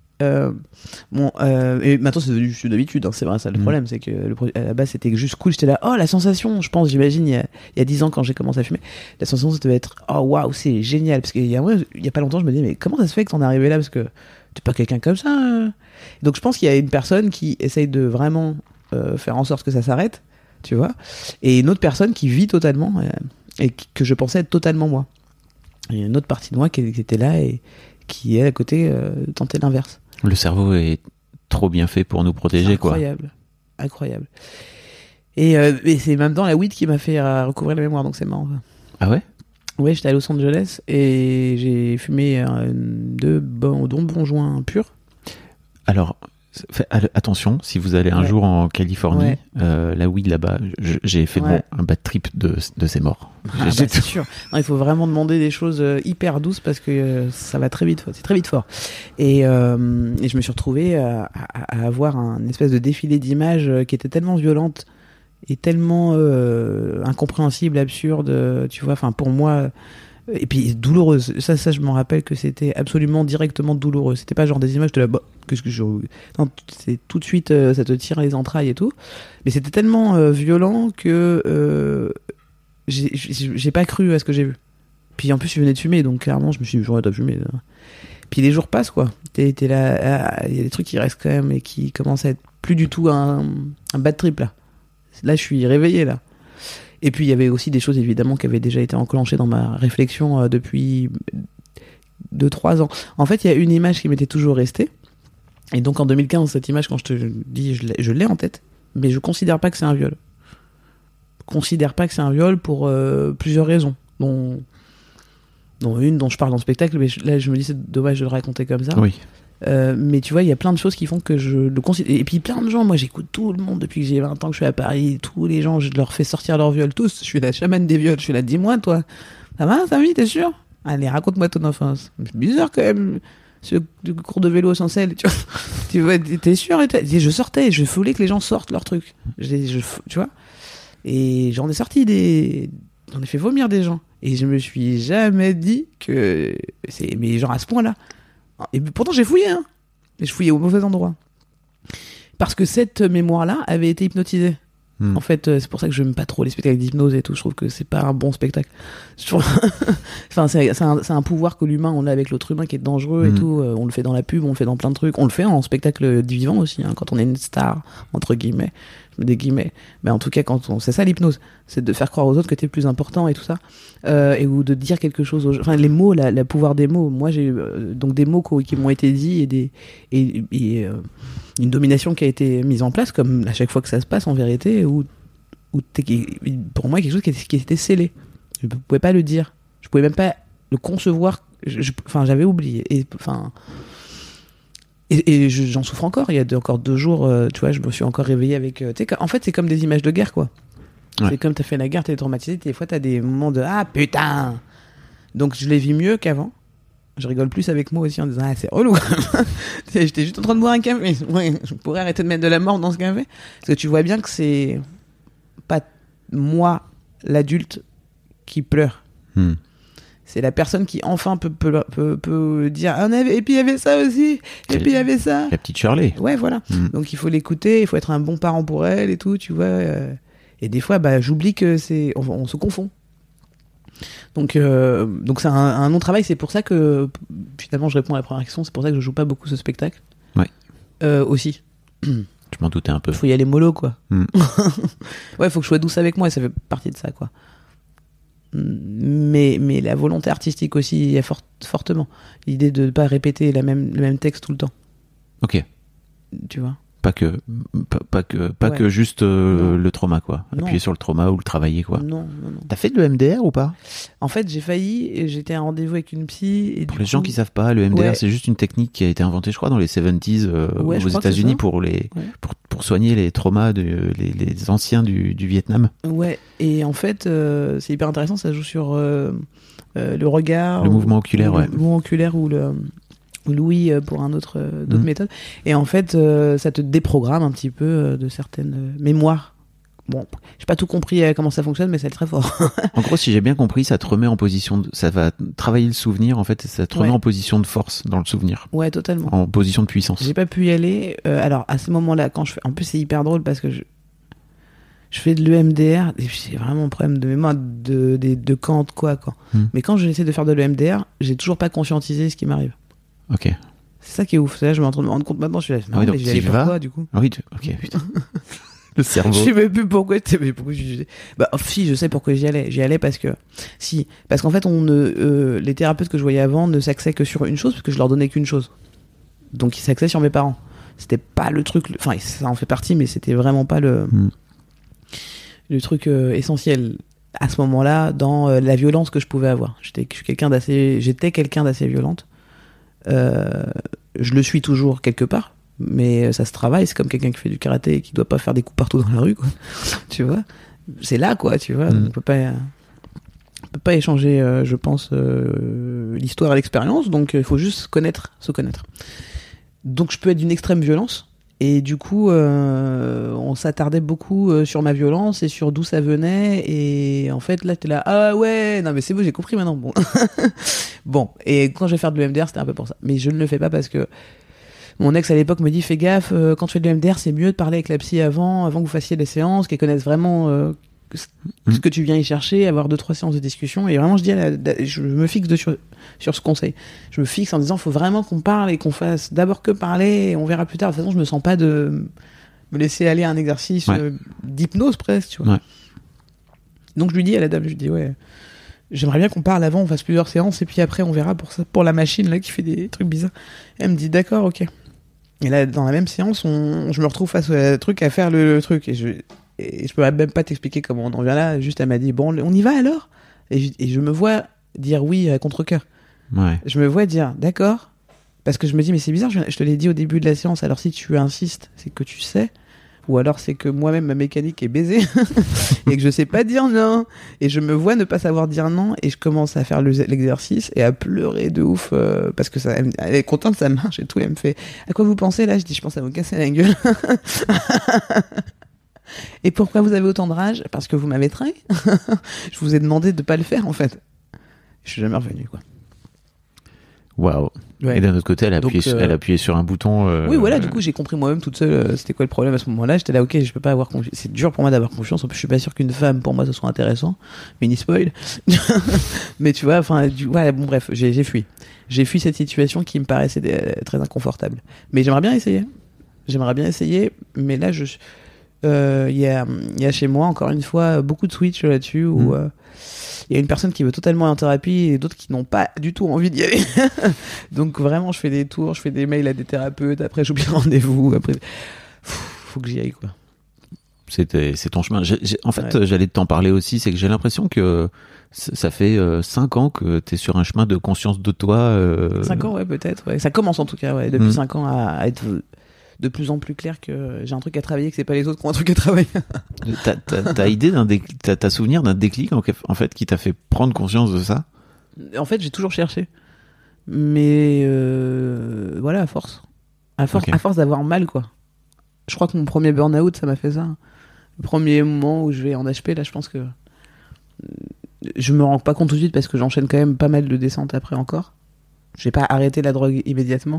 Et maintenant, c'est devenu juste une habitude, hein, c'est vrai, ça le problème, c'est que à la base, c'était juste cool. J'étais là, oh, la sensation, j'imagine, il y a 10 ans, quand j'ai commencé à fumer, la sensation, ça devait être, oh, waouh, c'est génial. Parce qu'il y a pas longtemps, je me disais, mais comment ça se fait que t'en es arrivé là? Parce que t'es pas quelqu'un comme ça. Donc, je pense qu'il y a une personne qui essaye de vraiment faire en sorte que ça s'arrête, tu vois, et une autre personne qui vit totalement, et que je pensais être totalement moi. Il y a une autre partie de moi qui était là et qui est à côté, tentait l'inverse. Le cerveau est trop bien fait pour nous protéger, quoi. Incroyable. Et c'est même dans la weed qui m'a fait recouvrir la mémoire, donc c'est marrant. Ah ouais? Ouais, j'étais à Los Angeles et j'ai fumé 2 bons joints purs. Alors, Attention, si vous allez un jour en Californie, la weed là-bas, j'ai fait un bad trip de ces morts. C'est sûr. Non, il faut vraiment demander des choses hyper douces parce que ça va très vite. C'est très vite fort. Et je me suis retrouvé à avoir un espèce de défilé d'images qui était tellement violente et tellement incompréhensible, absurde, tu vois. Enfin, pour moi. Et puis douloureuse, ça je m'en rappelle que c'était absolument directement douloureux. C'était pas genre des images de la qu'est-ce que je... Non, c'est tout de suite ça te tire les entrailles et tout. Mais c'était tellement violent que j'ai pas cru à ce que j'ai vu. Puis en plus je venais de fumer, donc clairement je me suis dit j'aurais pas fumé. Puis les jours passent quoi. T'es là, il y a des trucs qui restent quand même et qui commencent à être plus du tout un bad trip là. Là je suis réveillé là. Et puis il y avait aussi des choses évidemment qui avaient déjà été enclenchées dans ma réflexion depuis 2-3 ans. En fait, il y a une image qui m'était toujours restée. Et donc en 2015, cette image, quand je te dis, je l'ai en tête, mais je considère pas que c'est un viol. Je considère pas que c'est un viol pour plusieurs raisons, dont une dont je parle dans le spectacle, mais là je me dis c'est dommage de le raconter comme ça. Oui. Mais tu vois, il y a plein de choses qui font que je le considère. Et puis plein de gens, moi j'écoute tout le monde depuis que j'ai 20 ans que je suis à Paris, tous les gens, je leur fais sortir leur viol, tous. Je suis la chamane des viols, je suis là, dis-moi toi, ça va, Samy, t'es sûr? Allez, raconte-moi ton enfance. C'est bizarre quand même, ce cours de vélo sans selle, tu vois, t'es sûr? Je sortais, je voulais que les gens sortent leur truc. Tu vois? Et j'en ai sorti j'en ai fait vomir des gens. Et je me suis jamais dit que mais genre à ce point-là. Et pourtant j'ai fouillé, hein. Et je fouillais au mauvais endroit. Parce que cette mémoire-là avait été hypnotisée. En fait, c'est pour ça que je n'aime pas trop les spectacles d'hypnose et tout. Je trouve que c'est pas un bon spectacle. Enfin, c'est un pouvoir que l'humain, on a avec l'autre humain qui est dangereux et tout. On le fait dans la pub, on le fait dans plein de trucs. On le fait en spectacle vivant aussi, hein, quand on est une star, entre guillemets. Des guillemets. Mais en tout cas, c'est ça l'hypnose. C'est de faire croire aux autres que t'es plus important et tout ça. Ou de dire quelque chose aux gens. Enfin, les mots, le pouvoir des mots. Moi, j'ai donc des mots qui m'ont été dits et une domination qui a été mise en place, comme à chaque fois que ça se passe en vérité, où pour moi, quelque chose qui était scellé. Je ne pouvais pas le dire. Je pouvais même pas le concevoir. J'avais oublié. Et j'en souffre encore. Il y a encore 2 jours, tu vois, je me suis encore réveillé avec... en fait, c'est comme des images de guerre, quoi. Ouais. C'est comme t'as fait la guerre, t'es traumatisé, des fois t'as des moments de « Ah, putain !» Donc je les vis mieux qu'avant. Je rigole plus avec moi aussi en disant « Ah, c'est relou !» J'étais juste en train de boire un café. Ouais, je pourrais arrêter de mettre de la mort dans ce café. Parce que tu vois bien que c'est pas moi, l'adulte, qui pleure. C'est la personne qui enfin peut dire ah, et puis il y avait ça aussi, et puis il y avait ça. La petite Shirley. Ouais, voilà. Donc il faut l'écouter, il faut être un bon parent pour elle et tout, tu vois. Et des fois, j'oublie que on se confond. Donc c'est un non-travail. C'est pour ça que finalement je réponds à la première question. C'est pour ça que je joue pas beaucoup ce spectacle. Ouais. Aussi. Je m'en doutais un peu. Faut y aller mollo, quoi. Ouais, faut que je sois douce avec moi. Ça fait partie de ça, quoi. Mais la volonté artistique aussi est fortement. L'idée de ne pas répéter le même texte tout le temps. Ok. Tu vois. Pas que juste le trauma, quoi. Non. Appuyer sur le trauma ou le travailler, quoi. Non. T'as fait de l'EMDR ou pas? En fait, j'ai failli, et j'étais à un rendez-vous avec une psy. Et pour les gens qui savent pas, l'EMDR, c'est juste une technique qui a été inventée, je crois, dans les 70s aux États-Unis pour soigner les traumas les anciens du Vietnam. Ouais, et en fait, c'est hyper intéressant, ça joue sur le regard. Le mouvement oculaire, ouais. Le mouvement oculaire ou l'ouïe pour d'autres méthodes. Et en fait, ça te déprogramme un petit peu de certaines mémoires. Bon, j'ai pas tout compris comment ça fonctionne, mais c'est très fort. En gros, si j'ai bien compris, ça te remet en position ça va travailler le souvenir, en fait, et ça te remet en position de force dans le souvenir. Ouais, totalement. En position de puissance. J'ai pas pu y aller. Alors, à ce moment-là, quand je fais... En plus, c'est hyper drôle parce que je fais de l'EMDR, et c'est vraiment un problème de mémoire de Kant, quoi. Mais quand j'essaie de faire de l'EMDR, j'ai toujours pas conscientisé ce qui m'arrive. Ok. C'est ça qui est ouf. C'est là, je me rends compte maintenant. Je suis là, donc mais j'y allais pourquoi, du coup? Oui, ok, putain. Le cerveau. Je sais même plus pourquoi. Si, je sais pourquoi j'y allais. J'y allais parce qu'en fait, les thérapeutes que je voyais avant ne s'axaient que sur une chose, parce que je leur donnais qu'une chose. Donc, ils s'axaient sur mes parents. C'était pas le truc. Enfin, ça en fait partie, mais c'était vraiment pas le truc essentiel à ce moment-là dans la violence que je pouvais avoir. J'étais quelqu'un d'assez violente. Je le suis toujours quelque part. Mais ça se travaille, c'est comme quelqu'un qui fait du karaté et qui doit pas faire des coups partout dans la rue, quoi. Tu vois, c'est là, quoi, tu vois. On peut pas échanger, je pense, l'histoire et l'expérience, donc il faut juste se connaître. Donc je peux être d'une extrême violence, et du coup, on s'attardait beaucoup sur ma violence et sur d'où ça venait, et en fait, là, t'es là, ah ouais, non mais c'est bon, j'ai compris maintenant, bon. Bon, et quand je vais faire de l'EMDR, c'était un peu pour ça. Mais je ne le fais pas parce que mon ex à l'époque me dit, fais gaffe, quand tu fais de l'EMDR, c'est mieux de parler avec la psy avant que vous fassiez des séances, qu'elle connaisse vraiment ce que tu viens y chercher, avoir 2-3 séances de discussion. Et vraiment, je me fixe sur ce conseil. Je me fixe en disant, faut vraiment qu'on parle et qu'on fasse d'abord que parler, et on verra plus tard. De toute façon, je me sens pas de me laisser aller à un exercice d'hypnose presque, tu vois. Ouais. Donc je lui dis à la dame, j'aimerais bien qu'on parle avant, on fasse plusieurs séances, et puis après on verra pour la machine là qui fait des trucs bizarres. Elle me dit d'accord, ok. Et là, dans la même séance, je me retrouve face au truc à faire le truc, et je pourrais même pas t'expliquer comment on en vient là. Juste, elle m'a dit, bon, on y va alors? Et je me vois dire oui à contre-cœur. Ouais. Je me vois dire d'accord, parce que je me dis, mais c'est bizarre, je te l'ai dit au début de la séance, alors si tu insistes, c'est que tu sais, ou alors c'est que moi-même ma mécanique est baisée et que je sais pas dire non, et je me vois ne pas savoir dire non, et je commence à faire l'exercice et à pleurer de ouf parce que elle est contente, ça marche et tout. Elle me fait, à quoi vous pensez là? Je dis, je pense à vous casser la gueule. Et pourquoi vous avez autant de rage? Parce que vous m'avez trahi. Je vous ai demandé de pas le faire en fait. Je suis jamais revenu, quoi. Waouh. Ouais. Et d'un autre côté, elle a appuyé sur un bouton. Oui, voilà, du coup, j'ai compris moi-même toute seule c'était quoi le problème à ce moment-là. J'étais là, ok, je peux pas avoir confiance. C'est dur pour moi d'avoir confiance. En plus, je suis pas sûr qu'une femme, pour moi, ce soit intéressant. Mini spoil. Mais tu vois, enfin, bon, bref, j'ai fui. J'ai fui cette situation qui me paraissait très inconfortable. Mais j'aimerais bien essayer. Mais là, il y a chez moi, encore une fois, beaucoup de switch là-dessus où il y a une personne qui veut totalement aller en thérapie et d'autres qui n'ont pas du tout envie d'y aller. Donc vraiment, je fais des tours, je fais des mails à des thérapeutes, après j'oublie le rendez-vous, après faut que j'y aille, quoi. C'est ton chemin. En fait, j'allais t'en parler aussi, c'est que j'ai l'impression que ça fait 5 ans que t'es sur un chemin de conscience de toi. 5 ans, ouais, peut-être. Ouais. Ça commence en tout cas, ouais, depuis 5 ans à être de plus en plus clair que j'ai un truc à travailler, que c'est pas les autres qui ont un truc à travailler. T'as souvenir d'un déclic en fait qui t'a fait prendre conscience de ça? En fait, j'ai toujours cherché, mais voilà, à force d'avoir mal, quoi. Je crois que mon premier burn-out, ça m'a fait ça. Le premier moment où je vais en HP, là, je pense que je me rends pas compte tout de suite parce que j'enchaîne quand même pas mal de descentes après encore. J'ai pas arrêté la drogue immédiatement.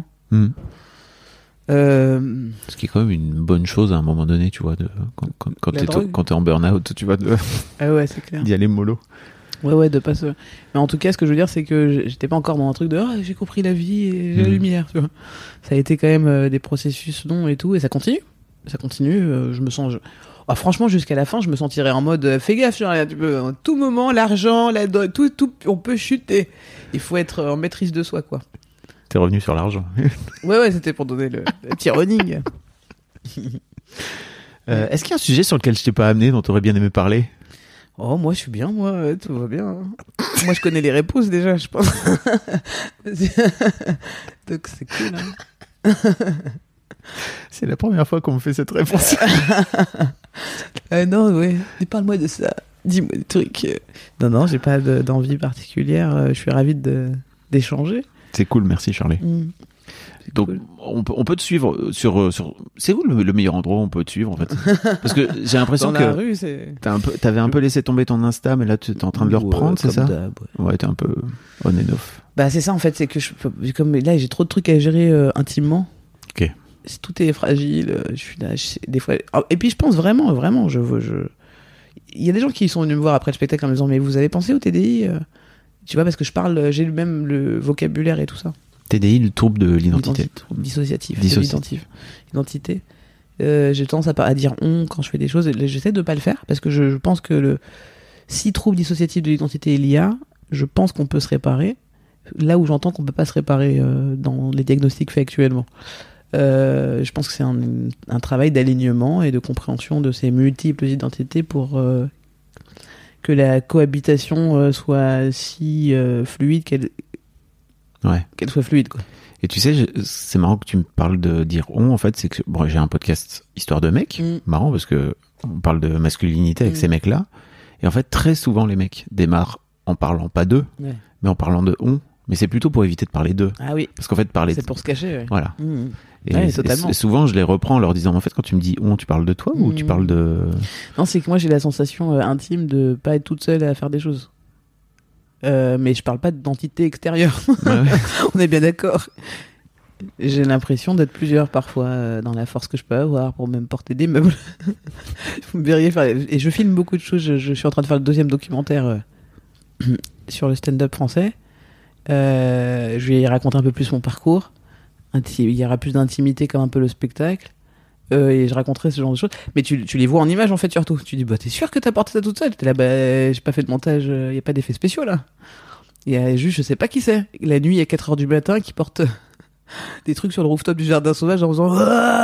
Ce qui est quand même une bonne chose à un moment donné, tu vois, quand t'es en burn-out, tu vois, ah ouais, c'est clair, d'y aller mollo. Ouais, de pas se... Mais en tout cas, ce que je veux dire, c'est que j'étais pas encore dans un truc de j'ai compris la vie et j'ai la lumière, tu vois. Ça a été quand même des processus longs et tout, et ça continue. Je me sens... franchement, jusqu'à la fin, je me sentirais en mode fais gaffe, genre, tu peux, à tout moment, l'argent, la drogue, tout, on peut chuter. Il faut être en maîtrise de soi, quoi. T'es revenu sur l'argent. Ouais, c'était pour donner le petit running. Est-ce qu'il y a un sujet sur lequel je t'ai pas amené, dont t'aurais bien aimé parler? Oh, moi, je suis bien, tout va bien. Moi, je connais les réponses déjà, je pense. Donc, c'est cool, hein. C'est la première fois qu'on me fait cette réponse. Non, ouais. Parle-moi de ça. Dis-moi des trucs. Non, j'ai pas d'envie particulière. Je suis ravi d'échanger. C'est cool, merci Charlie. Donc cool. on peut te suivre sur c'est où le meilleur endroit où on peut te suivre en fait? Parce que j'ai l'impression que rue, t'avais un peu laissé tomber ton Insta, mais là tu es en train de le reprendre, c'est ça? Ouais, t'es un peu on and off. Bah c'est ça en fait, c'est que comme là j'ai trop de trucs à gérer intimement. Ok. Tout est fragile. Je suis là, des fois. Et puis je pense vraiment, il y a des gens qui sont venus me voir après le spectacle en me disant mais vous avez pensé au TDI? Tu vois, parce que j'ai même le vocabulaire et tout ça. TDI, le trouble de l'identité. Dissociatif. Identité. J'ai tendance à dire on quand je fais des choses. J'essaie de pas le faire parce que je pense que si trouble dissociatif de l'identité il y a, je pense qu'on peut se réparer. Là où j'entends qu'on peut pas se réparer dans les diagnostics faits actuellement. Je pense que c'est un travail d'alignement et de compréhension de ces multiples identités pour que la cohabitation soit si fluide qu'elle Qu'elle soit fluide, quoi. Et tu sais, c'est marrant que tu me parles de dire on, en fait, c'est que j'ai un podcast Histoire de mecs, marrant parce que on parle de masculinité avec ces mecs-là, et en fait, très souvent, les mecs démarrent en parlant pas d'eux, mais en parlant de on, mais c'est plutôt pour éviter de parler d'eux. Ah oui. Parce qu'en fait, c'est pour se cacher, ouais. Voilà. Totalement. Et souvent, je les reprends en leur disant, en fait, quand tu me dis on, tu parles de toi ou tu parles de... Non, c'est que moi, j'ai la sensation intime de pas être toute seule à faire des choses. Mais je parle pas d'entité extérieure. On est bien d'accord. J'ai l'impression d'être plusieurs parfois dans la force que je peux avoir pour même porter des meubles. Vous me verriez faire... Et je filme beaucoup de choses. Je suis en train de faire le 2e documentaire sur le stand-up français. Je vais y raconter un peu plus mon parcours. Il y aura plus d'intimité comme un peu le spectacle. Et je raconterai ce genre de choses. Mais tu les vois en image en fait surtout. Tu dis bah t'es sûr que t'as porté ça toute seule? T'es là bah j'ai pas fait de montage, y a pas d'effets spéciaux là. Il y a juste je sais pas qui c'est. La nuit à 4h du matin qui porte des trucs sur le rooftop du jardin sauvage en faisant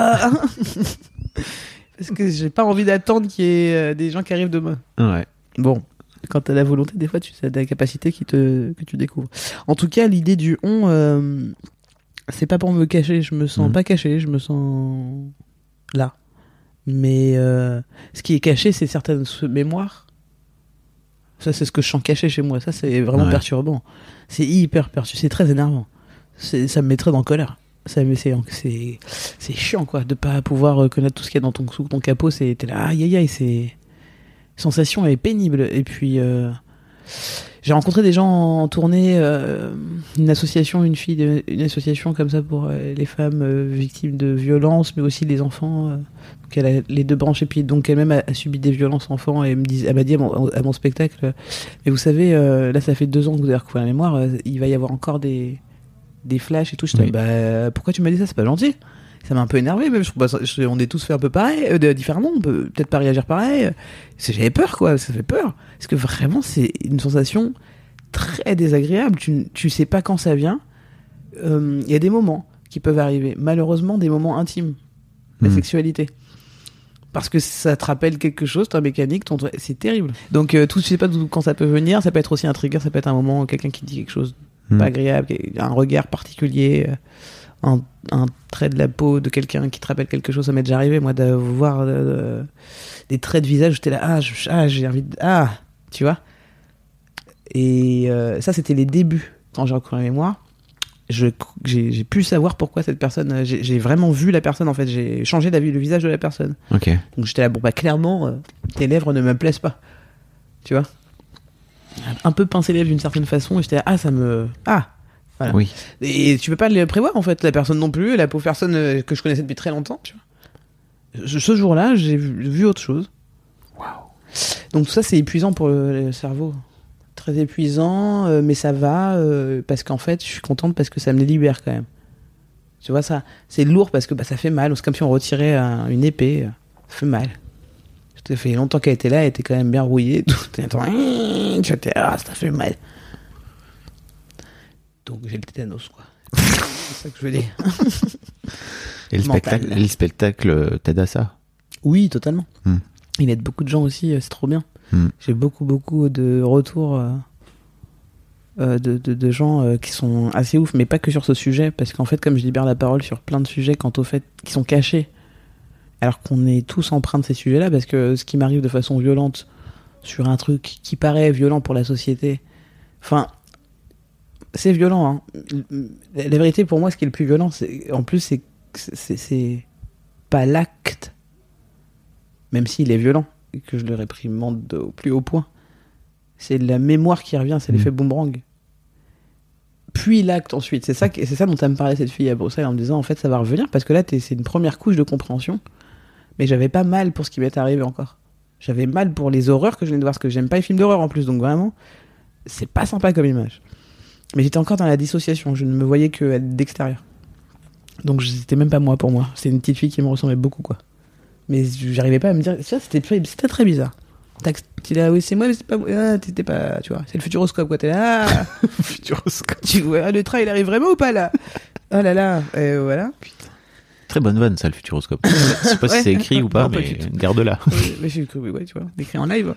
parce que j'ai pas envie d'attendre qu'il y ait des gens qui arrivent demain. Ouais. Bon, quand t'as la volonté, des fois tu as la capacité que tu découvres. En tout cas, l'idée du on, c'est pas pour me cacher. Je me sens pas caché. Je me sens là. Mais ce qui est caché, c'est certaines mémoires. Ça, c'est ce que je sens caché chez moi. Ça, c'est vraiment perturbant. C'est hyper perturbant. C'est très énervant. Ça me mettrait en colère. C'est chiant, quoi, de pas pouvoir connaître tout ce qu'il y a dans sous ton capot. T'es là, aïe, aïe, c'est... Sensation est pénible. Et puis, j'ai rencontré des gens en tournée, une association comme ça pour les femmes victimes de violences, mais aussi les enfants. Donc elle a les 2 branches, et puis donc elle-même a subi des violences enfants, et elle m'a dit à mon spectacle, mais vous savez, là ça fait 2 ans que vous avez recouvert la mémoire, il va y avoir encore des flashs et tout. Je dis bah pourquoi tu m'as dit ça, c'est pas gentil. Ça m'a un peu énervé, même. On est tous fait un peu pareil, différemment. On peut peut-être pas réagir pareil. J'avais peur, quoi. Ça fait peur. Parce que vraiment, c'est une sensation très désagréable. Tu sais pas quand ça vient. Il y a des moments qui peuvent arriver. Malheureusement, des moments intimes. La sexualité. Parce que ça te rappelle quelque chose, ta mécanique, c'est terrible. Donc, tu sais pas quand ça peut venir. Ça peut être aussi un trigger. Ça peut être un moment où quelqu'un qui dit quelque chose pas agréable, un regard particulier. Un trait de la peau de quelqu'un qui te rappelle quelque chose. Ça m'est déjà arrivé, moi, de voir des traits de visage où j'étais là, j'ai envie de... tu vois. Et ça, c'était les débuts. Quand j'ai recouvert la mémoire, j'ai pu savoir pourquoi cette personne... J'ai vraiment vu la personne, en fait. J'ai changé le visage de la personne. Ok. Donc j'étais là, bon, bah clairement, tes lèvres ne me plaisent pas. Tu vois. Un peu pincer les lèvres d'une certaine façon, et j'étais là, ça me... Voilà. Oui. Et tu peux pas le prévoir, en fait, la personne non plus, la pauvre personne que je connaissais depuis très longtemps, tu vois. Ce jour-là, j'ai vu autre chose. Waouh. Donc tout ça, c'est épuisant pour le cerveau. Très épuisant, mais ça va, parce qu'en fait, je suis contente parce que ça me les libère quand même. Tu vois, ça, c'est lourd parce que ça fait mal. C'est comme si on retirait une épée. Ça fait mal. Ça fait longtemps qu'elle était là, elle était quand même bien rouillée. Tu étais, ça fait mal. Donc j'ai le tétanos, quoi. C'est ça que je veux dire. Et le spectacle t'aide à ça? Oui, totalement. Il aide beaucoup de gens aussi, c'est trop bien. J'ai beaucoup de retours de gens qui sont assez ouf, mais pas que sur ce sujet, parce qu'en fait, comme je libère la parole sur plein de sujets quant au fait qui sont cachés, alors qu'on est tous empreints de ces sujets-là, parce que ce qui m'arrive de façon violente sur un truc qui paraît violent pour la société, enfin... C'est violent, hein. La vérité, pour moi, ce qui est le plus violent, c'est pas l'acte, même s'il est violent, et que je le réprimande au plus haut point. C'est la mémoire qui revient, c'est l'effet boomerang. Puis l'acte ensuite. C'est ça dont elle me parlait, cette fille à Bruxelles, en me disant, en fait, ça va revenir, parce que là, c'est une première couche de compréhension. Mais j'avais pas mal pour ce qui m'est arrivé encore. J'avais mal pour les horreurs que je venais de voir, parce que j'aime pas les films d'horreur en plus, donc vraiment, c'est pas sympa comme image. Mais j'étais encore dans la dissociation, je ne me voyais que d'extérieur. Donc c'était même pas moi pour moi. C'est une petite fille qui me ressemblait beaucoup, quoi. Mais j'arrivais pas à me dire... Ça, c'était très bizarre. T'es là, oui, c'est moi, mais c'est pas moi. T'étais pas... Tu vois, c'est le futuroscope, quoi. T'es là... Futuroscope. Tu vois, le train, il arrive vraiment ou pas, là? Oh là là, voilà. Putain. Très bonne vanne, ça, le futuroscope. Je sais pas si c'est écrit ou pas, mais garde-la. Mais j'ai cru, ouais, tu vois, écrit en live.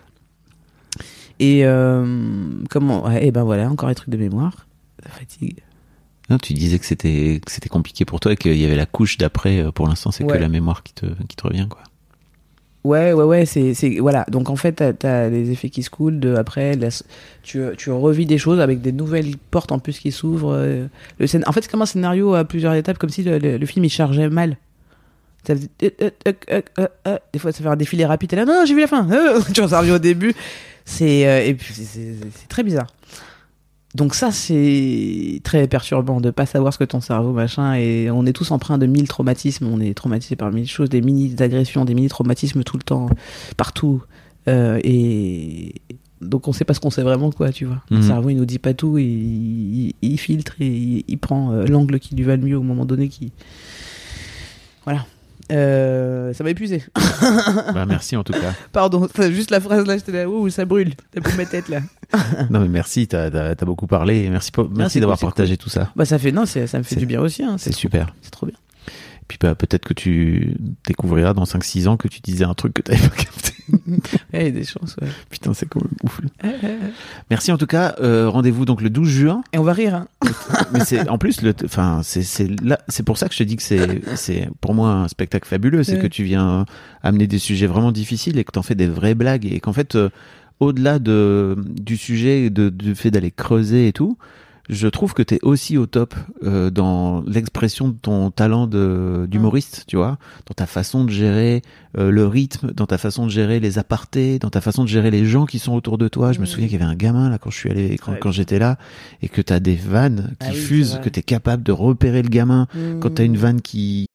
Et comment... Ouais, et ben voilà, encore un truc de mémoire. Ça fatigue. Non, tu disais que c'était compliqué pour toi et qu'il y avait la couche d'après. Pour l'instant, c'est que la mémoire qui te revient, quoi. Ouais, c'est voilà. Donc en fait, t'as les effets qui se coulent. Après, tu revis des choses avec des nouvelles portes en plus qui s'ouvrent. En fait, c'est comme un scénario à plusieurs étapes, comme si le film il chargeait mal. Ça faisait, des fois, ça fait un défilé rapide. T'es là, non, j'ai vu la fin. Tu en reviens au début. Et puis c'est très bizarre. Donc ça, c'est très perturbant de pas savoir ce que ton cerveau, machin, et on est tous empreints de 1000 traumatismes, on est traumatisés par 1000 choses, des mini-agressions, des mini-traumatismes tout le temps, partout. Et donc on sait pas ce qu'on sait vraiment, quoi, tu vois. Le cerveau, il nous dit pas tout, il filtre et il prend l'angle qui lui va le mieux au moment donné. Voilà. Ça m'a épuisé. Merci en tout cas. Pardon, juste la phrase là, j'étais là, ouh, ça brûle, t'as plus ma tête là. Non mais merci, t'as beaucoup parlé. Merci d'avoir partagé tout ça. Ça me fait du bien aussi. Hein, c'est super. C'est trop bien. Et puis peut-être que tu découvriras dans 5-6 ans que tu disais un truc que t'avais pas capté. Il y a des chances, ouais. Putain, c'est quand même ouf. Merci en tout cas. Rendez-vous donc le 12 juin. Et on va rire. Hein. Mais c'est en plus c'est pour ça que je te dis que c'est pour moi un spectacle fabuleux. C'est que tu viens amener des sujets vraiment difficiles et que t'en fais des vraies blagues et qu'en fait au-delà du sujet du fait d'aller creuser et tout. Je trouve que t'es aussi au top dans l'expression de ton talent d'humoriste, tu vois, dans ta façon de gérer le rythme, dans ta façon de gérer les apartés, dans ta façon de gérer les gens qui sont autour de toi. Je me souviens qu'il y avait un gamin là quand j'étais là, et que t'as des vannes qui fusent, que t'es capable de repérer le gamin quand t'as une vanne qui...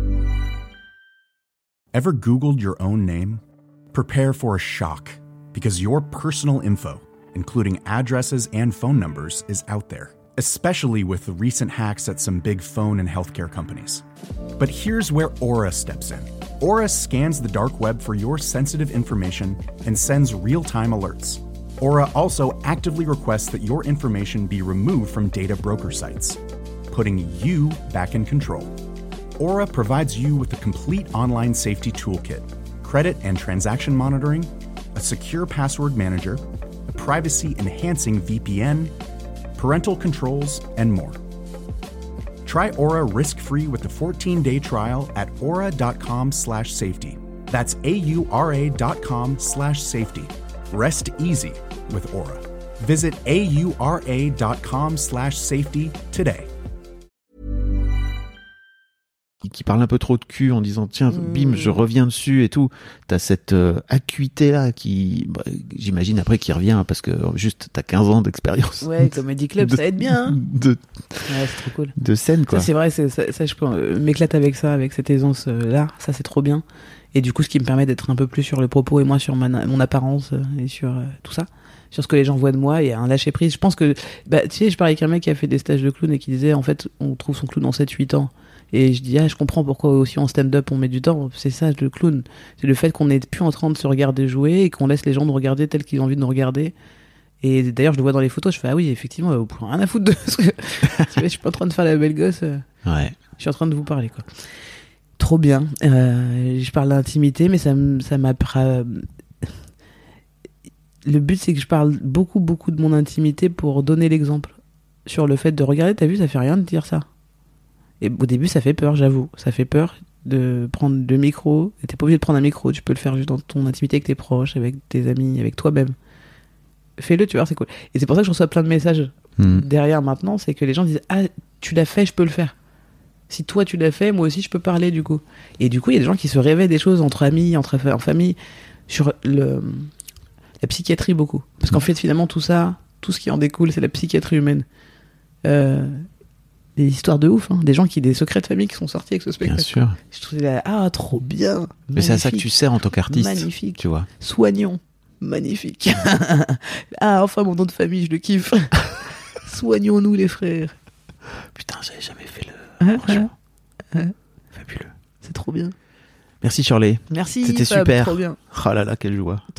Ever Googled your own name? Prepare for a shock, because your personal info, including addresses and phone numbers, is out there, especially with the recent hacks at some big phone and healthcare companies. But here's where Aura steps in. Aura scans the dark web for your sensitive information and sends real-time alerts. Aura also actively requests that your information be removed from data broker sites, putting you back in control. Aura provides you with a complete online safety toolkit, credit and transaction monitoring, a secure password manager, privacy-enhancing VPN, parental controls, and more. Try Aura risk-free with a 14-day trial at aura.com/safety. That's aura.com/safety. Rest easy with Aura. Visit aura.com/safety today. Qui parle un peu trop de cul en disant tiens bim je reviens dessus et tout, t'as cette acuité là qui j'imagine après qui revient parce que juste t'as 15 ans d'expérience Comedy Club ça aide bien hein. Ouais, c'est trop cool de scène quoi. Ça, c'est vrai, ça je peux m'éclate avec cette aisance là, ça c'est trop bien, et du coup ce qui me permet d'être un peu plus sur le propos et moins sur mon apparence et sur tout ça, sur ce que les gens voient de moi, et un lâcher prise. Je pense que tu sais, je parlais avec un mec qui a fait des stages de clown et qui disait en fait on trouve son clown en 7-8 ans. Et je dis, je comprends pourquoi aussi en stand-up on met du temps. C'est ça, le clown. C'est le fait qu'on n'est plus en train de se regarder jouer et qu'on laisse les gens nous regarder tels qu'ils ont envie de nous regarder. Et d'ailleurs, je le vois dans les photos, je fais, ah oui, effectivement, vous pouvez rien à foutre de ce que... je suis pas en train de faire la belle gosse. Ouais. Je suis en train de vous parler, quoi. Trop bien. Je parle d'intimité, mais ça m'a... Le but, c'est que je parle beaucoup de mon intimité pour donner l'exemple. Sur le fait de regarder, t'as vu, ça fait rien de dire ça. Et au début, ça fait peur, j'avoue. Ça fait peur de prendre le micro. Et t'es pas obligé de prendre un micro. Tu peux le faire juste dans ton intimité avec tes proches, avec tes amis, avec toi-même. Fais-le, tu vois, c'est cool. Et c'est pour ça que je reçois plein de messages derrière maintenant. C'est que les gens disent, ah, tu l'as fait, je peux le faire. Si toi, tu l'as fait, moi aussi, je peux parler, du coup. Et du coup, il y a des gens qui se réveillent des choses entre amis, en famille, sur la psychiatrie, beaucoup. Parce qu'en fait, finalement, tout ça, tout ce qui en découle, c'est la psychiatrie humaine. Des histoires de ouf, hein. Des secrets de famille qui sont sortis avec ce spectacle. Bien sûr. Je trouvais trop bien. Mais magnifique. c'est à ça que tu sers en tant qu'artiste. Magnifique. Tu vois. Soignons. Magnifique. Enfin, mon nom de famille, je le kiffe. Soignons-nous, les frères. Putain, j'avais jamais fait franchement. Fabuleux. C'est trop bien. Merci Shirley. Merci. C'était Fab, super. Trop bien. Oh là là, quelle joie.